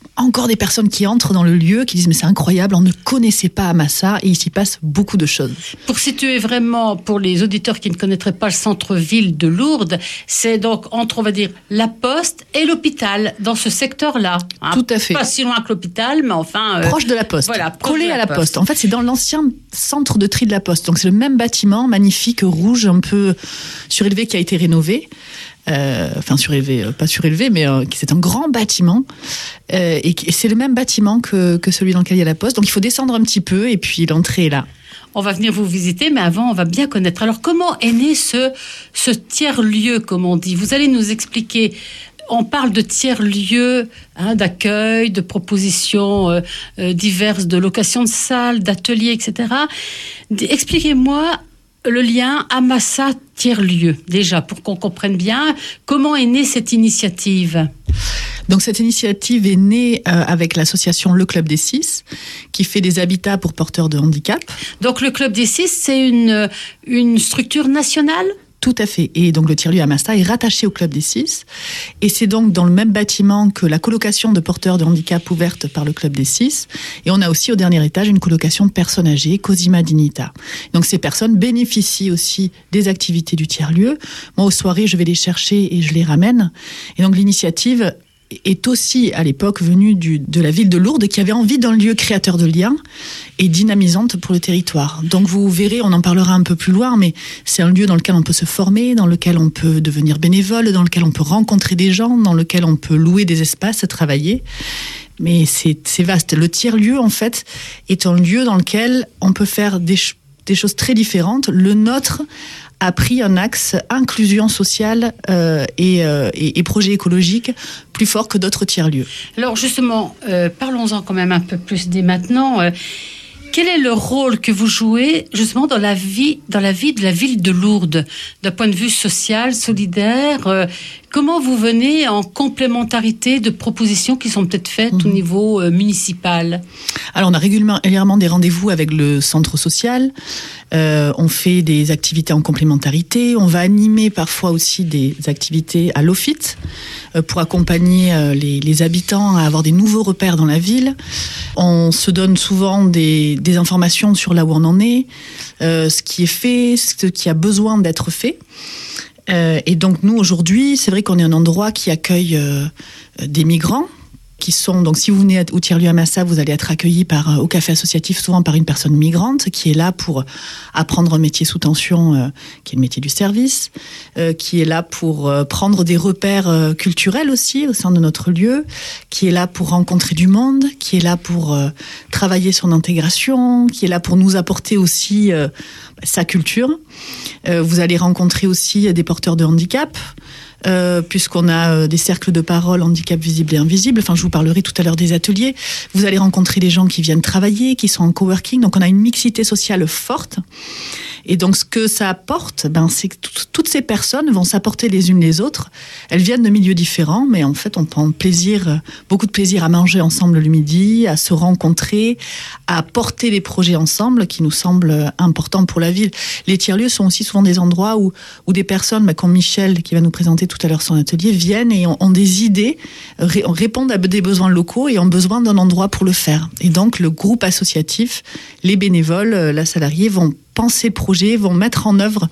encore des personnes qui entrent dans le lieu, qui disent mais c'est incroyable, on ne connaissait pas Amassa et il s'y passe beaucoup de choses. Pour situer vraiment, pour les auditeurs qui ne connaîtraient pas le centre-ville de Lourdes, c'est donc entre, on va dire, la poste et l'hôpital, dans ce secteur-là. Hein. Tout à fait. Pas si loin que l'hôpital, mais enfin... proche de la poste, voilà, collé à la poste. En fait, c'est dans l'ancien centre de tri de la poste. Donc c'est le même bâtiment, magnifique, rouge, un peu surélevé, qui a été rénové. Enfin surélevé, pas surélevé, mais c'est un grand bâtiment et c'est le même bâtiment que celui dans lequel il y a la poste. Donc il faut descendre un petit peu et puis l'entrée est là. On va venir vous visiter, mais avant, on va bien connaître. Alors, comment est né ce tiers-lieu, comme on dit ? Vous allez nous expliquer. On parle de tiers-lieu, d'accueil, de propositions diverses, de location de salles, d'ateliers, etc. Expliquez-moi le lien Amassa tiers-lieu, déjà, pour qu'on comprenne bien comment est née cette initiative. Donc cette initiative est née avec l'association Le Club des Six, qui fait des habitats pour porteurs de handicap. Donc le Club des Six, c'est une structure nationale ? Tout à fait. Et donc le tiers-lieu Amassa est rattaché au Club des Six. Et c'est donc dans le même bâtiment que la colocation de porteurs de handicap ouverte par le Club des Six. Et on a aussi au dernier étage une colocation de personnes âgées, Cosima Dignita. Donc ces personnes bénéficient aussi des activités du tiers-lieu. Moi, aux soirées, je vais les chercher et je les ramène. Et donc l'initiative est aussi à l'époque venue de la ville de Lourdes, qui avait envie d'un lieu créateur de liens et dynamisante pour le territoire. Donc vous verrez, on en parlera un peu plus loin, mais c'est un lieu dans lequel on peut se former, dans lequel on peut devenir bénévole, dans lequel on peut rencontrer des gens, dans lequel on peut louer des espaces, travailler. Mais c'est vaste. Le tiers-lieu, en fait, est un lieu dans lequel on peut faire des choses très différentes. Le nôtre a pris un axe inclusion sociale et projet écologique plus fort que d'autres tiers-lieux. Alors justement, parlons-en quand même un peu plus dès maintenant. Quel est le rôle que vous jouez justement dans la vie de la ville de Lourdes, d'un point de vue social, solidaire? Comment vous venez en complémentarité de propositions qui sont peut-être faites au niveau municipal? Alors on a régulièrement des rendez-vous avec le centre social, on fait des activités en complémentarité, on va animer parfois aussi des activités à l'OFIT pour accompagner les habitants à avoir des nouveaux repères dans la ville. On se donne souvent des informations sur là où on en est, ce qui est fait, ce qui a besoin d'être fait. Et donc nous aujourd'hui, c'est vrai qu'on est un endroit qui accueille des migrants qui sont, donc si vous venez au tiers-lieu Amassa, vous allez être accueilli au café associatif, souvent par une personne migrante qui est là pour apprendre un métier sous tension, qui est le métier du service, qui est là pour prendre des repères culturels aussi au sein de notre lieu, qui est là pour rencontrer du monde, qui est là pour travailler son intégration, qui est là pour nous apporter aussi sa culture. Vous allez rencontrer aussi des porteurs de handicap, puisqu'on a des cercles de parole handicap visible et invisible. Enfin, je vous parlerai tout à l'heure des ateliers. Vous allez rencontrer des gens qui viennent travailler, qui sont en coworking. Donc, on a une mixité sociale forte. Et donc, ce que ça apporte, c'est que toutes ces personnes vont s'apporter les unes les autres. Elles viennent de milieux différents, mais en fait, on prend beaucoup de plaisir à manger ensemble le midi, à se rencontrer, à porter des projets ensemble qui nous semblent importants pour la ville. Les tiers-lieux sont aussi souvent des endroits où des personnes, comme Michel, qui va nous présenter tout à l'heure son atelier, viennent et ont des idées, répondent à des besoins locaux et ont besoin d'un endroit pour le faire. Et donc, le groupe associatif, les bénévoles, la salariée vont penser le projet, vont mettre en œuvre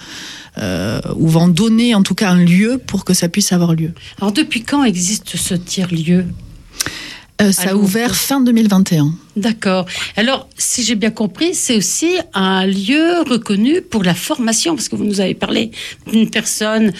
ou vont donner en tout cas un lieu pour que ça puisse avoir lieu. Alors depuis quand existe ce tiers-lieu ? Ça a ouvert fin 2021. D'accord. Alors, si j'ai bien compris, c'est aussi un lieu reconnu pour la formation, parce que vous nous avez parlé d'une personne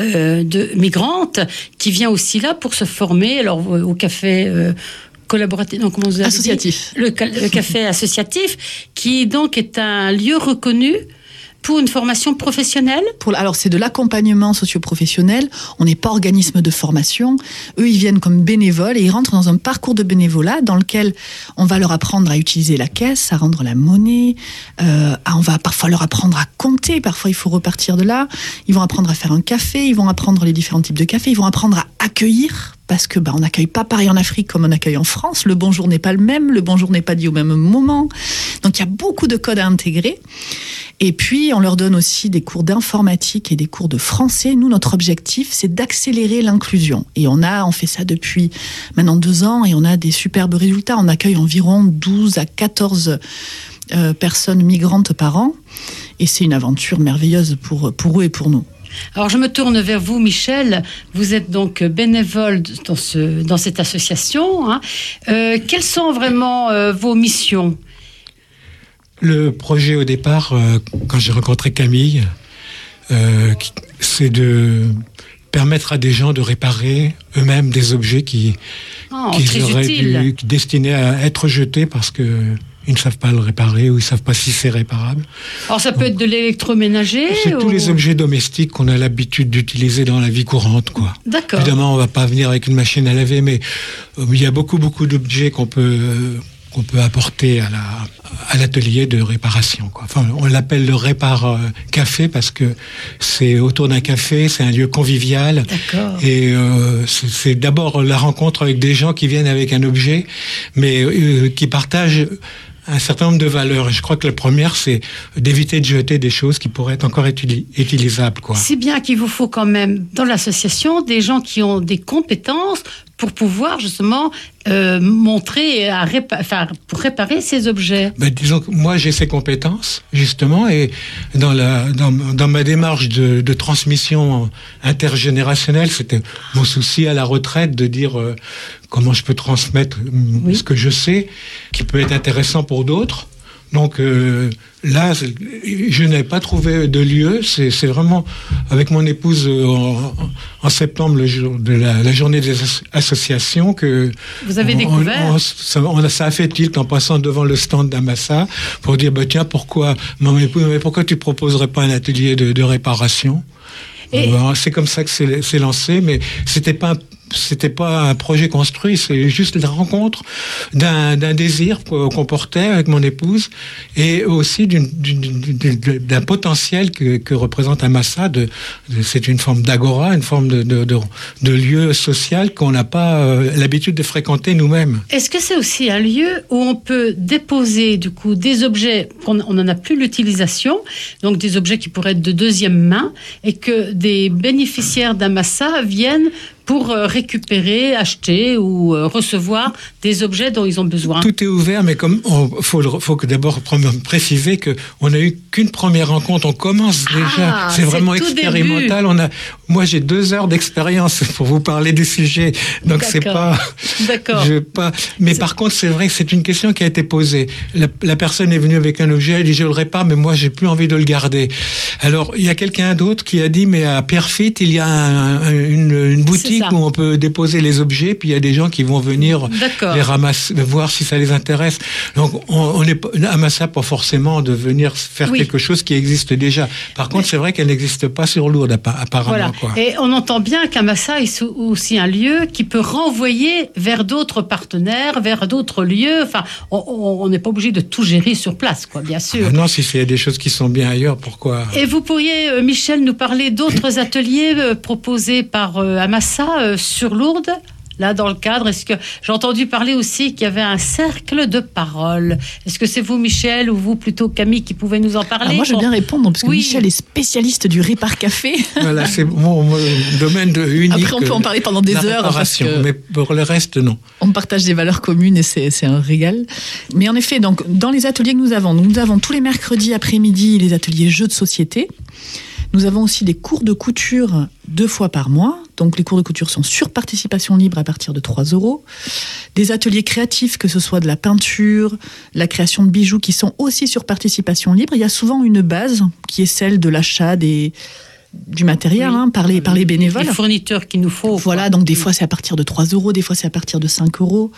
migrante qui vient aussi là pour se former. Alors, au café... collaboratif, donc comment vous avez associatif. Dit, le café associatif, qui donc est un lieu reconnu pour une formation professionnelle. Alors c'est de l'accompagnement socio-professionnel. On n'est pas organisme de formation. Eux, ils viennent comme bénévoles et ils rentrent dans un parcours de bénévolat dans lequel on va leur apprendre à utiliser la caisse, à rendre la monnaie. On va parfois leur apprendre à compter. Parfois, il faut repartir de là. Ils vont apprendre à faire un café. Ils vont apprendre les différents types de café. Ils vont apprendre à accueillir. Parce que on n'accueille pas pareil en Afrique comme on accueille en France. Le bonjour n'est pas le même, le bonjour n'est pas dit au même moment. Donc il y a beaucoup de codes à intégrer. Et puis on leur donne aussi des cours d'informatique et des cours de français. Nous, notre objectif, c'est d'accélérer l'inclusion. Et on fait ça depuis maintenant 2 ans et on a des superbes résultats. On accueille environ 12 à 14 personnes migrantes par an. Et c'est une aventure merveilleuse pour eux et pour nous. Alors je me tourne vers vous, Michel. Vous êtes donc bénévole dans cette association. Hein. Quelles sont vraiment vos missions ? Le projet au départ, quand j'ai rencontré Camille, c'est de permettre à des gens de réparer eux-mêmes des objets qui auraient destinés à être jetés parce que ils ne savent pas le réparer ou ils ne savent pas si c'est réparable. Alors ça peut être de l'électroménager tous les objets domestiques qu'on a l'habitude d'utiliser dans la vie courante, quoi. D'accord. Évidemment, on ne va pas venir avec une machine à laver, mais il y a beaucoup d'objets qu'on peut apporter à l'atelier de réparation, quoi. Enfin, on l'appelle le répare café parce que c'est autour d'un café, c'est un lieu convivial. D'accord. Et c'est d'abord la rencontre avec des gens qui viennent avec un objet, mais qui partagent un certain nombre de valeurs. Et je crois que la première, c'est d'éviter de jeter des choses qui pourraient être encore utilisables, quoi. Si bien qu'il vous faut quand même, dans l'association, des gens qui ont des compétences pour pouvoir justement montrer, pour réparer ces objets. Disons que moi j'ai ces compétences justement, et dans ma démarche de transmission intergénérationnelle, c'était mon souci à la retraite de dire comment je peux transmettre ce que je sais, qui peut être intéressant pour d'autres. Donc là, je n'ai pas trouvé de lieu. C'est vraiment avec mon épouse en septembre, le jour de la journée des associations, que vous avez découvert. Ça a fait tilt en passant devant le stand d'Amassa pour dire tiens, pourquoi mon épouse, mais pourquoi tu proposerais pas un atelier de réparation? C'est comme ça que c'est lancé, mais c'était pas un projet construit, c'est juste la rencontre d'un désir qu'on portait avec mon épouse, et aussi d'un potentiel que représente Amassa. C'est une forme d'agora, une forme de lieu social qu'on n'a pas l'habitude de fréquenter nous-mêmes. Est-ce que c'est aussi un lieu où on peut déposer du coup des objets on n'en a plus l'utilisation, donc des objets qui pourraient être de deuxième main, et que des bénéficiaires d'Amassa viennent pour récupérer, acheter ou recevoir des objets dont ils ont besoin? Tout est ouvert, mais comme faut que d'abord préciser que on n'a eu qu'une première rencontre. On commence déjà. C'est vraiment expérimental. Moi, j'ai 2 heures d'expérience pour vous parler du sujet, donc c'est pas. D'accord. Mais par contre, c'est vrai que c'est une question qui a été posée. La personne est venue avec un objet, elle dit je le répare, mais moi j'ai plus envie de le garder. Alors il y a quelqu'un d'autre qui a dit mais à Pierrefitte il y a une boutique où on peut déposer les objets, puis il y a des gens qui vont venir les ramasser, voir si ça les intéresse. Donc on n'est pas Amassa pas forcément de venir faire quelque chose qui existe déjà. Par contre, c'est vrai qu'elle n'existe pas sur Lourdes apparemment. Voilà. Quoi. Et on entend bien qu'Amassa est aussi un lieu qui peut renvoyer vers d'autres partenaires, vers d'autres lieux. Enfin, on n'est pas obligé de tout gérer sur place, quoi, bien sûr. Non, si il y a des choses qui sont bien ailleurs, pourquoi? Et vous pourriez, Michel, nous parler d'autres ateliers proposés par Amassa sur Lourdes, là dans le cadre. Est-ce que j'ai entendu parler aussi qu'il y avait un cercle de parole? Est-ce que c'est vous, Michel, ou vous plutôt Camille qui pouvez nous en parler? Alors moi je veux bien répondre parce que Michel est spécialiste du répar café. Voilà, c'est mon domaine unique. Après on peut en parler pendant des heures parce que mais pour le reste non. On partage des valeurs communes et c'est un régal. Mais en effet, donc dans les ateliers que nous avons tous les mercredis après-midi les ateliers jeux de société. Nous avons aussi des cours de couture 2 fois par mois. Donc les cours de couture sont sur participation libre à partir de 3 €. Des ateliers créatifs, que ce soit de la peinture, la création de bijoux, qui sont aussi sur participation libre. Il y a souvent une base qui est celle de l'achat du matériel par les bénévoles. Les fournitures qu'il nous faut. Voilà, donc des fois c'est à partir de 3 €, des fois c'est à partir de 5 €.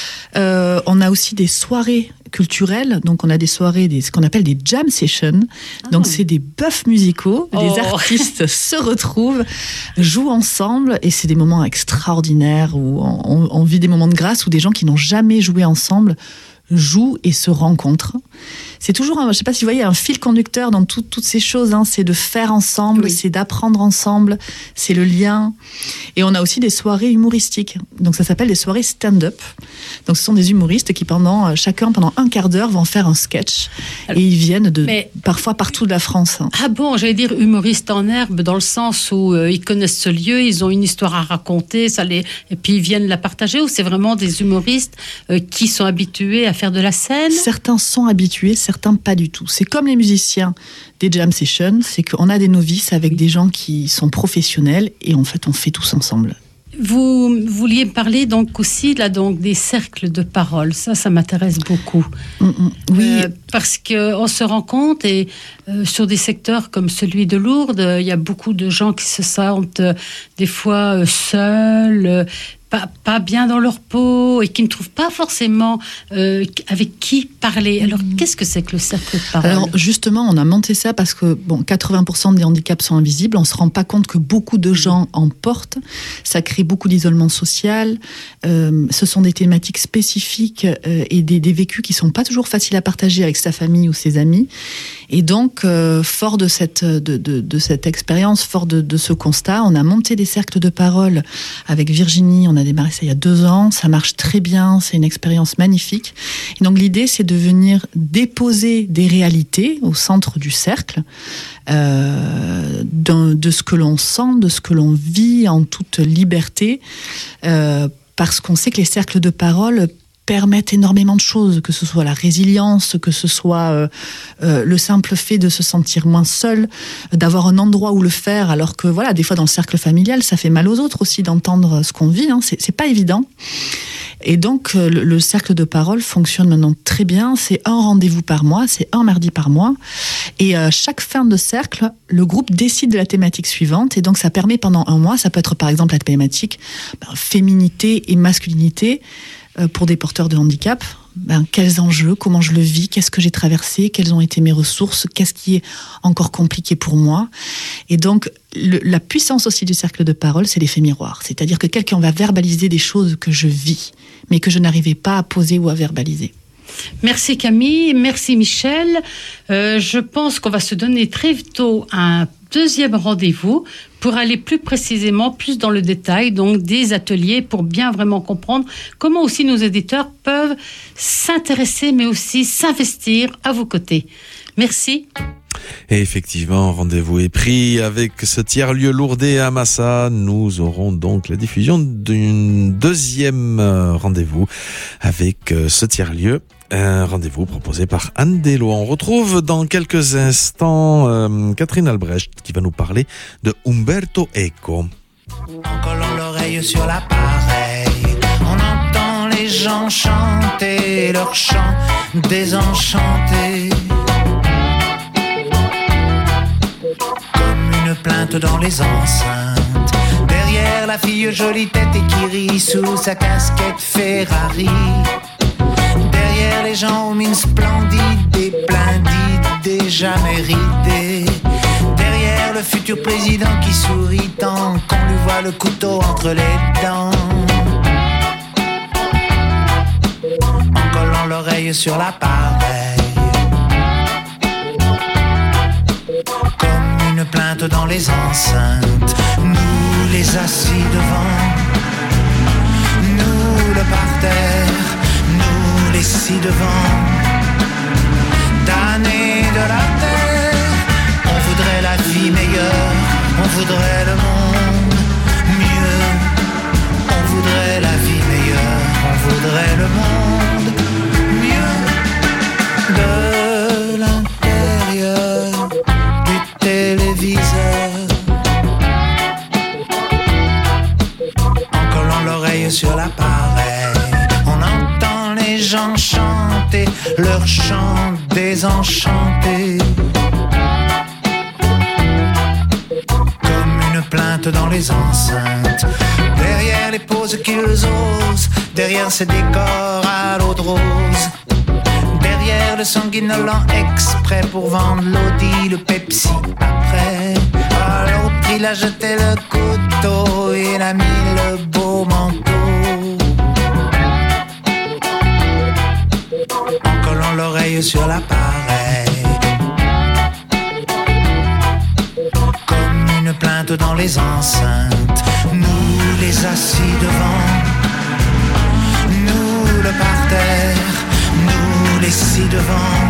On a aussi des soirées culturelles, donc on a des soirées, ce qu'on appelle des jam sessions. Donc c'est des bœufs musicaux, des artistes se retrouvent, jouent ensemble, et c'est des moments extraordinaires où on vit des moments de grâce où des gens qui n'ont jamais joué ensemble jouent et se rencontrent. c'est toujours, je sais pas si vous voyez, un fil conducteur dans toutes ces choses. C'est de faire ensemble, c'est d'apprendre ensemble, c'est le lien. Et on a aussi des soirées humoristiques. Donc ça s'appelle des soirées stand-up. Donc ce sont des humoristes qui chacun pendant un quart d'heure vont faire un sketch. Et ils viennent parfois partout de la France. Ah bon, j'allais dire humoristes en herbe, dans le sens où ils connaissent ce lieu, ils ont une histoire à raconter, et puis ils viennent la partager, ou c'est vraiment des humoristes qui sont habitués à faire de la scène? Certains sont habitués, certains pas du tout. C'est comme les musiciens des jam sessions, c'est qu'on a des novices avec des gens qui sont professionnels, et en fait on fait tous ensemble. Vous vouliez parler donc aussi donc des cercles de parole. Ça m'intéresse beaucoup. Oui, parce que on se rend compte, et sur des secteurs comme celui de Lourdes, il y a beaucoup de gens qui se sentent des fois seuls, pas bien dans leur peau, et qui ne trouvent pas forcément avec qui parler. Alors, qu'est-ce que c'est que le cercle de parole? Alors, justement, on a monté ça parce que 80% des handicaps sont invisibles. On ne se rend pas compte que beaucoup de gens en portent. Ça crée beaucoup d'isolement social. Ce sont des thématiques spécifiques et des vécus qui ne sont pas toujours faciles à partager avec sa famille ou ses amis. Et donc, fort de cette expérience, fort de ce constat, on a monté des cercles de parole avec Virginie. On a démarré ça il y a 2 ans, ça marche très bien, c'est une expérience magnifique. Et donc l'idée, c'est de venir déposer des réalités au centre du cercle, de ce que l'on sent, de ce que l'on vit en toute liberté, parce qu'on sait que les cercles de parole permettent énormément de choses, que ce soit la résilience, que ce soit le simple fait de se sentir moins seul, d'avoir un endroit où le faire, alors que voilà, des fois dans le cercle familial, ça fait mal aux autres aussi d'entendre ce qu'on vit, c'est pas évident. Et donc le cercle de parole fonctionne maintenant très bien, c'est un rendez-vous par mois, c'est un mardi par mois, et chaque fin de cercle, le groupe décide de la thématique suivante, et donc ça permet pendant 1 mois, ça peut être par exemple la thématique féminité et masculinité, pour des porteurs de handicap, quels enjeux, comment je le vis, qu'est-ce que j'ai traversé, quelles ont été mes ressources, qu'est-ce qui est encore compliqué pour moi. Et donc, la puissance aussi du cercle de parole, c'est l'effet miroir. C'est-à-dire que quelqu'un va verbaliser des choses que je vis, mais que je n'arrivais pas à poser ou à verbaliser. Merci Camille, merci Michel. Je pense qu'on va se donner très tôt un 2e rendez-vous pour aller plus précisément, plus dans le détail, donc des ateliers pour bien vraiment comprendre comment aussi nos éditeurs peuvent s'intéresser mais aussi s'investir à vos côtés. Merci. Et effectivement, rendez-vous est pris avec ce tiers-lieu lourdais à Massa. Nous aurons donc la diffusion d'un 2e rendez-vous avec ce tiers-lieu. Un rendez-vous proposé par Anne Dello. On retrouve dans quelques instants Catherine Albrecht qui va nous parler de Umberto Eco. En collant l'oreille sur l'appareil, on entend les gens chanter leur chant désenchanté. Comme une plainte dans les enceintes, derrière la fille jolie tête et qui rit sous sa casquette Ferrari. Derrière les gens aux mines splendides et plein d'idées déjà méritées. Derrière le futur président qui sourit tant qu'on lui voit le couteau entre les dents. En collant l'oreille sur l'appareil, comme une plainte dans les enceintes. Nous les assis devant, nous le parterre, nous les ci-devant, damnés de la terre. On voudrait la vie meilleure, on voudrait le monde mieux. On voudrait la vie meilleure, on voudrait le monde mieux. De l'intérieur du téléviseur, en collant l'oreille sur l'appareil, on entend les gens chanter leur chant désenchanté. Comme une plainte dans les enceintes, derrière les poses qu'ils osent, derrière ces décors à l'eau de rose, derrière le sanguinolent exprès pour vendre l'Audi, le Pepsi après. À l'autre il a jeté le couteau, il a mis le beau manteau. En collant l'oreille sur l'appareil, plaintes dans les enceintes, nous les assis devant, nous le parterre, nous les ci-devant,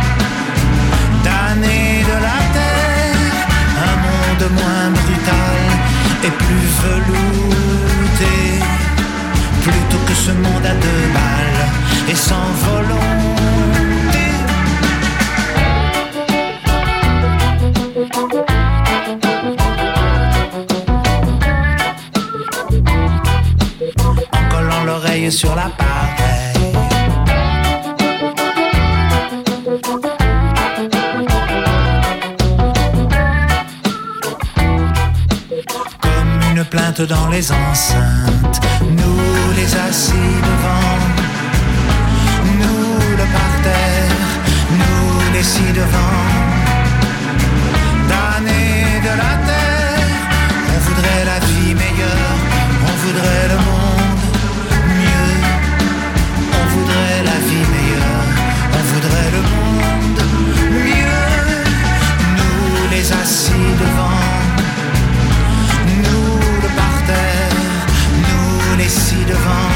damnés de la terre, un monde moins brutal et plus velouté, plutôt que ce monde à 2 balles et sans volonté. En collant l'oreille sur l'appareil, comme une plainte dans les enceintes, nous les assis devant, nous le parterre, nous les ci-devant, damnés de la terre. On voudrait la vie meilleure, on voudrait le monde mieux, on voudrait la vie meilleure, on voudrait le monde mieux. Nous les assis devant, nous le parterre, nous les ci-devant,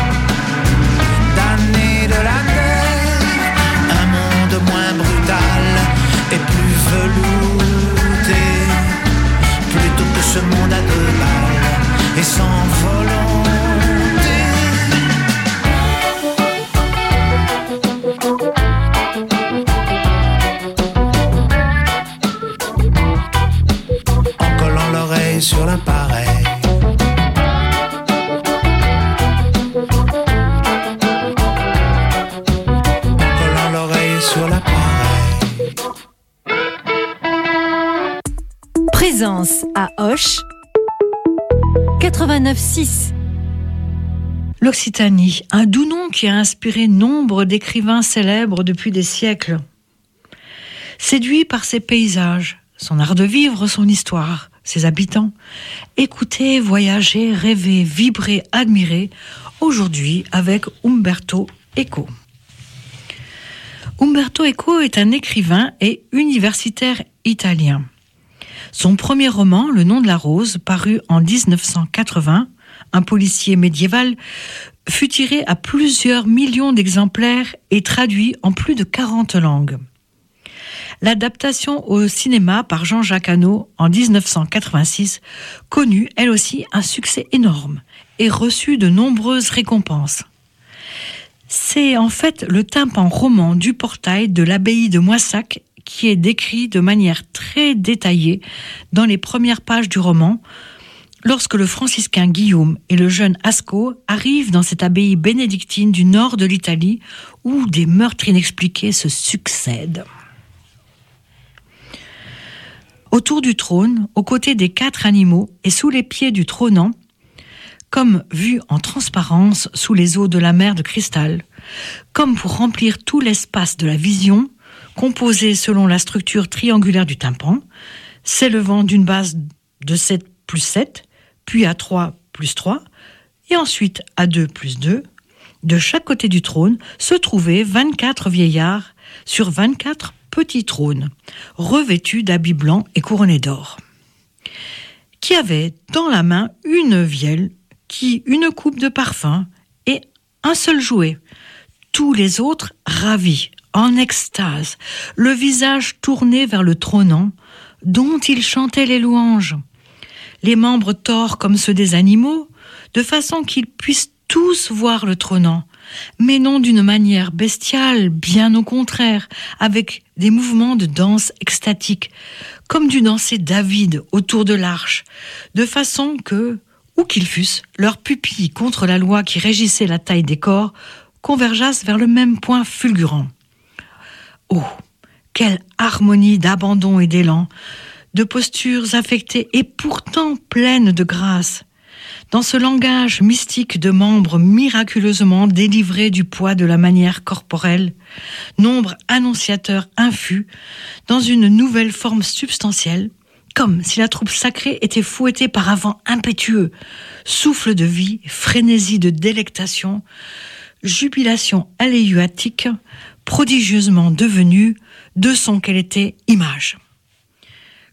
damnés de la terre, un monde moins brutal et plus velouté, plutôt que ce monde à 2 balles et sans volonté. En collant l'oreille sur l'appareil, en collant l'oreille sur l'appareil. Présence à Auch 89.6. L'Occitanie, un doux nom qui a inspiré nombre d'écrivains célèbres depuis des siècles. Séduit par ses paysages, son art de vivre, son histoire, ses habitants, écouter, voyager, rêver, vibrer, admirer, aujourd'hui avec Umberto Eco. Umberto Eco est un écrivain et universitaire italien. Son premier roman, Le nom de la rose, paru en 1980, un policier médiéval, fut tiré à plusieurs millions d'exemplaires et traduit en plus de 40 langues. L'adaptation au cinéma par Jean-Jacques Hano en 1986 connut elle aussi un succès énorme et reçut de nombreuses récompenses. C'est en fait le tympan roman du portail de l'abbaye de Moissac qui est décrit de manière très détaillée dans les premières pages du roman, lorsque le franciscain Guillaume et le jeune Asco arrivent dans cette abbaye bénédictine du nord de l'Italie où des meurtres inexpliqués se succèdent. Autour du trône, aux côtés des 4 animaux et sous les pieds du trônant, comme vu en transparence sous les eaux de la mer de cristal, comme pour remplir tout l'espace de la vision, composé selon la structure triangulaire du tympan, s'élevant d'une base de 7 plus 7, puis à 3 plus 3, et ensuite à 2 plus 2, de chaque côté du trône se trouvaient 24 vieillards sur 24 petits trônes, revêtus d'habits blancs et couronnés d'or, qui avaient dans la main une vielle, une coupe de parfum et un seul jouet. Tous les autres ravis, en extase, le visage tourné vers le trônant, dont ils chantaient les louanges. Les membres tors comme ceux des animaux, de façon qu'ils puissent tous voir le trônant, mais non d'une manière bestiale, bien au contraire, avec des mouvements de danse extatique, comme dut danser David autour de l'arche, de façon que, où qu'ils fussent, leurs pupilles contre la loi qui régissait la taille des corps convergeassent vers le même point fulgurant. Oh, quelle harmonie d'abandon et d'élan, de postures affectées et pourtant pleines de grâce, dans ce langage mystique de membres miraculeusement délivrés du poids de la manière corporelle, nombre annonciateur infus, dans une nouvelle forme substantielle, comme si la troupe sacrée était fouettée par un vent impétueux, souffle de vie, frénésie de délectation, jubilation aléuatique, prodigieusement devenue de son qu'elle était image.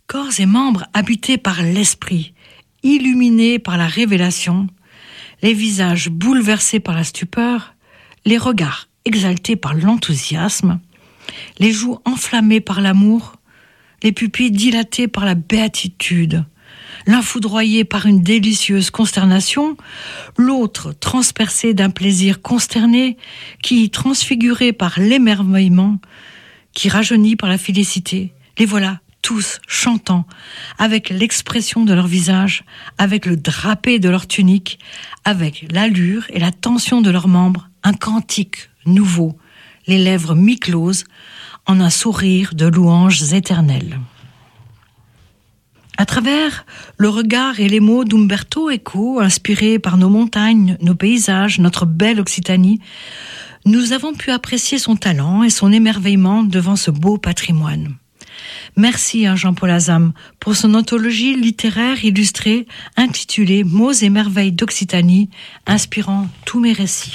Corps et membres habités par l'esprit, illuminés par la révélation, les visages bouleversés par la stupeur, les regards exaltés par l'enthousiasme, les joues enflammées par l'amour, les pupilles dilatées par la béatitude, l'un foudroyé par une délicieuse consternation, l'autre transpercé d'un plaisir consterné, qui, transfiguré par l'émerveillement, qui rajeunit par la félicité, les voilà tous chantant, avec l'expression de leur visage, avec le drapé de leur tunique, avec l'allure et la tension de leurs membres, un cantique nouveau, les lèvres mi-closes, en un sourire de louanges éternelles. À travers le regard et les mots d'Umberto Eco, inspirés par nos montagnes, nos paysages, notre belle Occitanie, nous avons pu apprécier son talent et son émerveillement devant ce beau patrimoine. Merci à Jean-Paul Azam pour son anthologie littéraire illustrée intitulée « Mots et merveilles d'Occitanie », inspirant tous mes récits.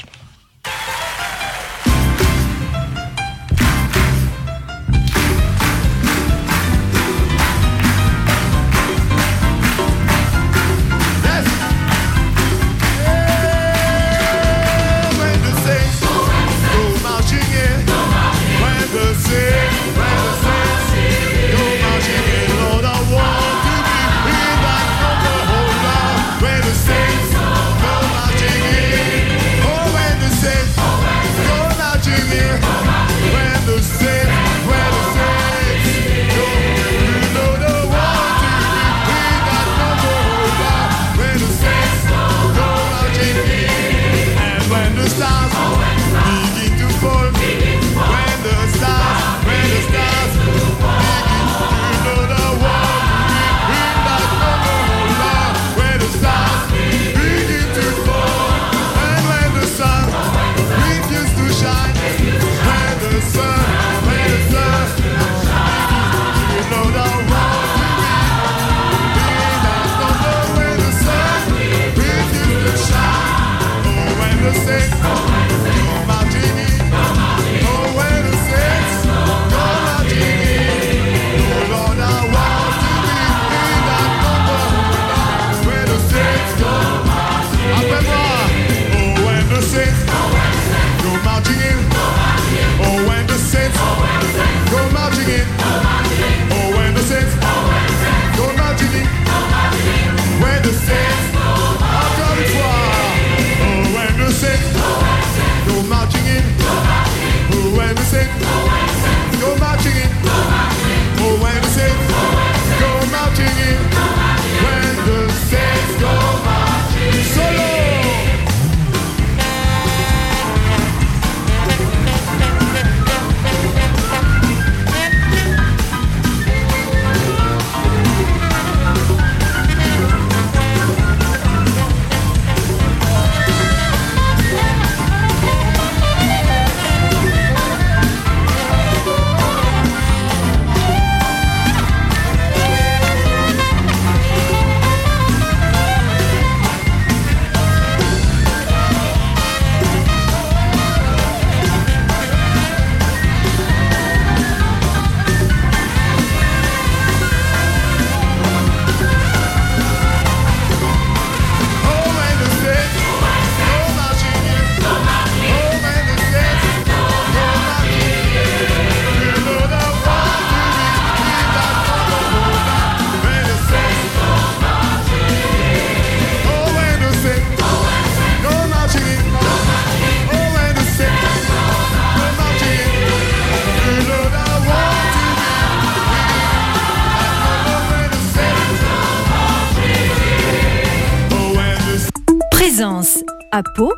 Présence à Pau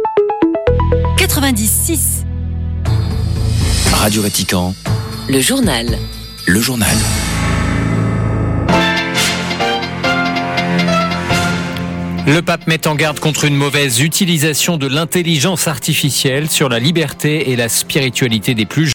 96. Radio Vatican. Le journal. Le journal. Le pape met en garde contre une mauvaise utilisation de l'intelligence artificielle sur la liberté et la spiritualité des plus jeunes.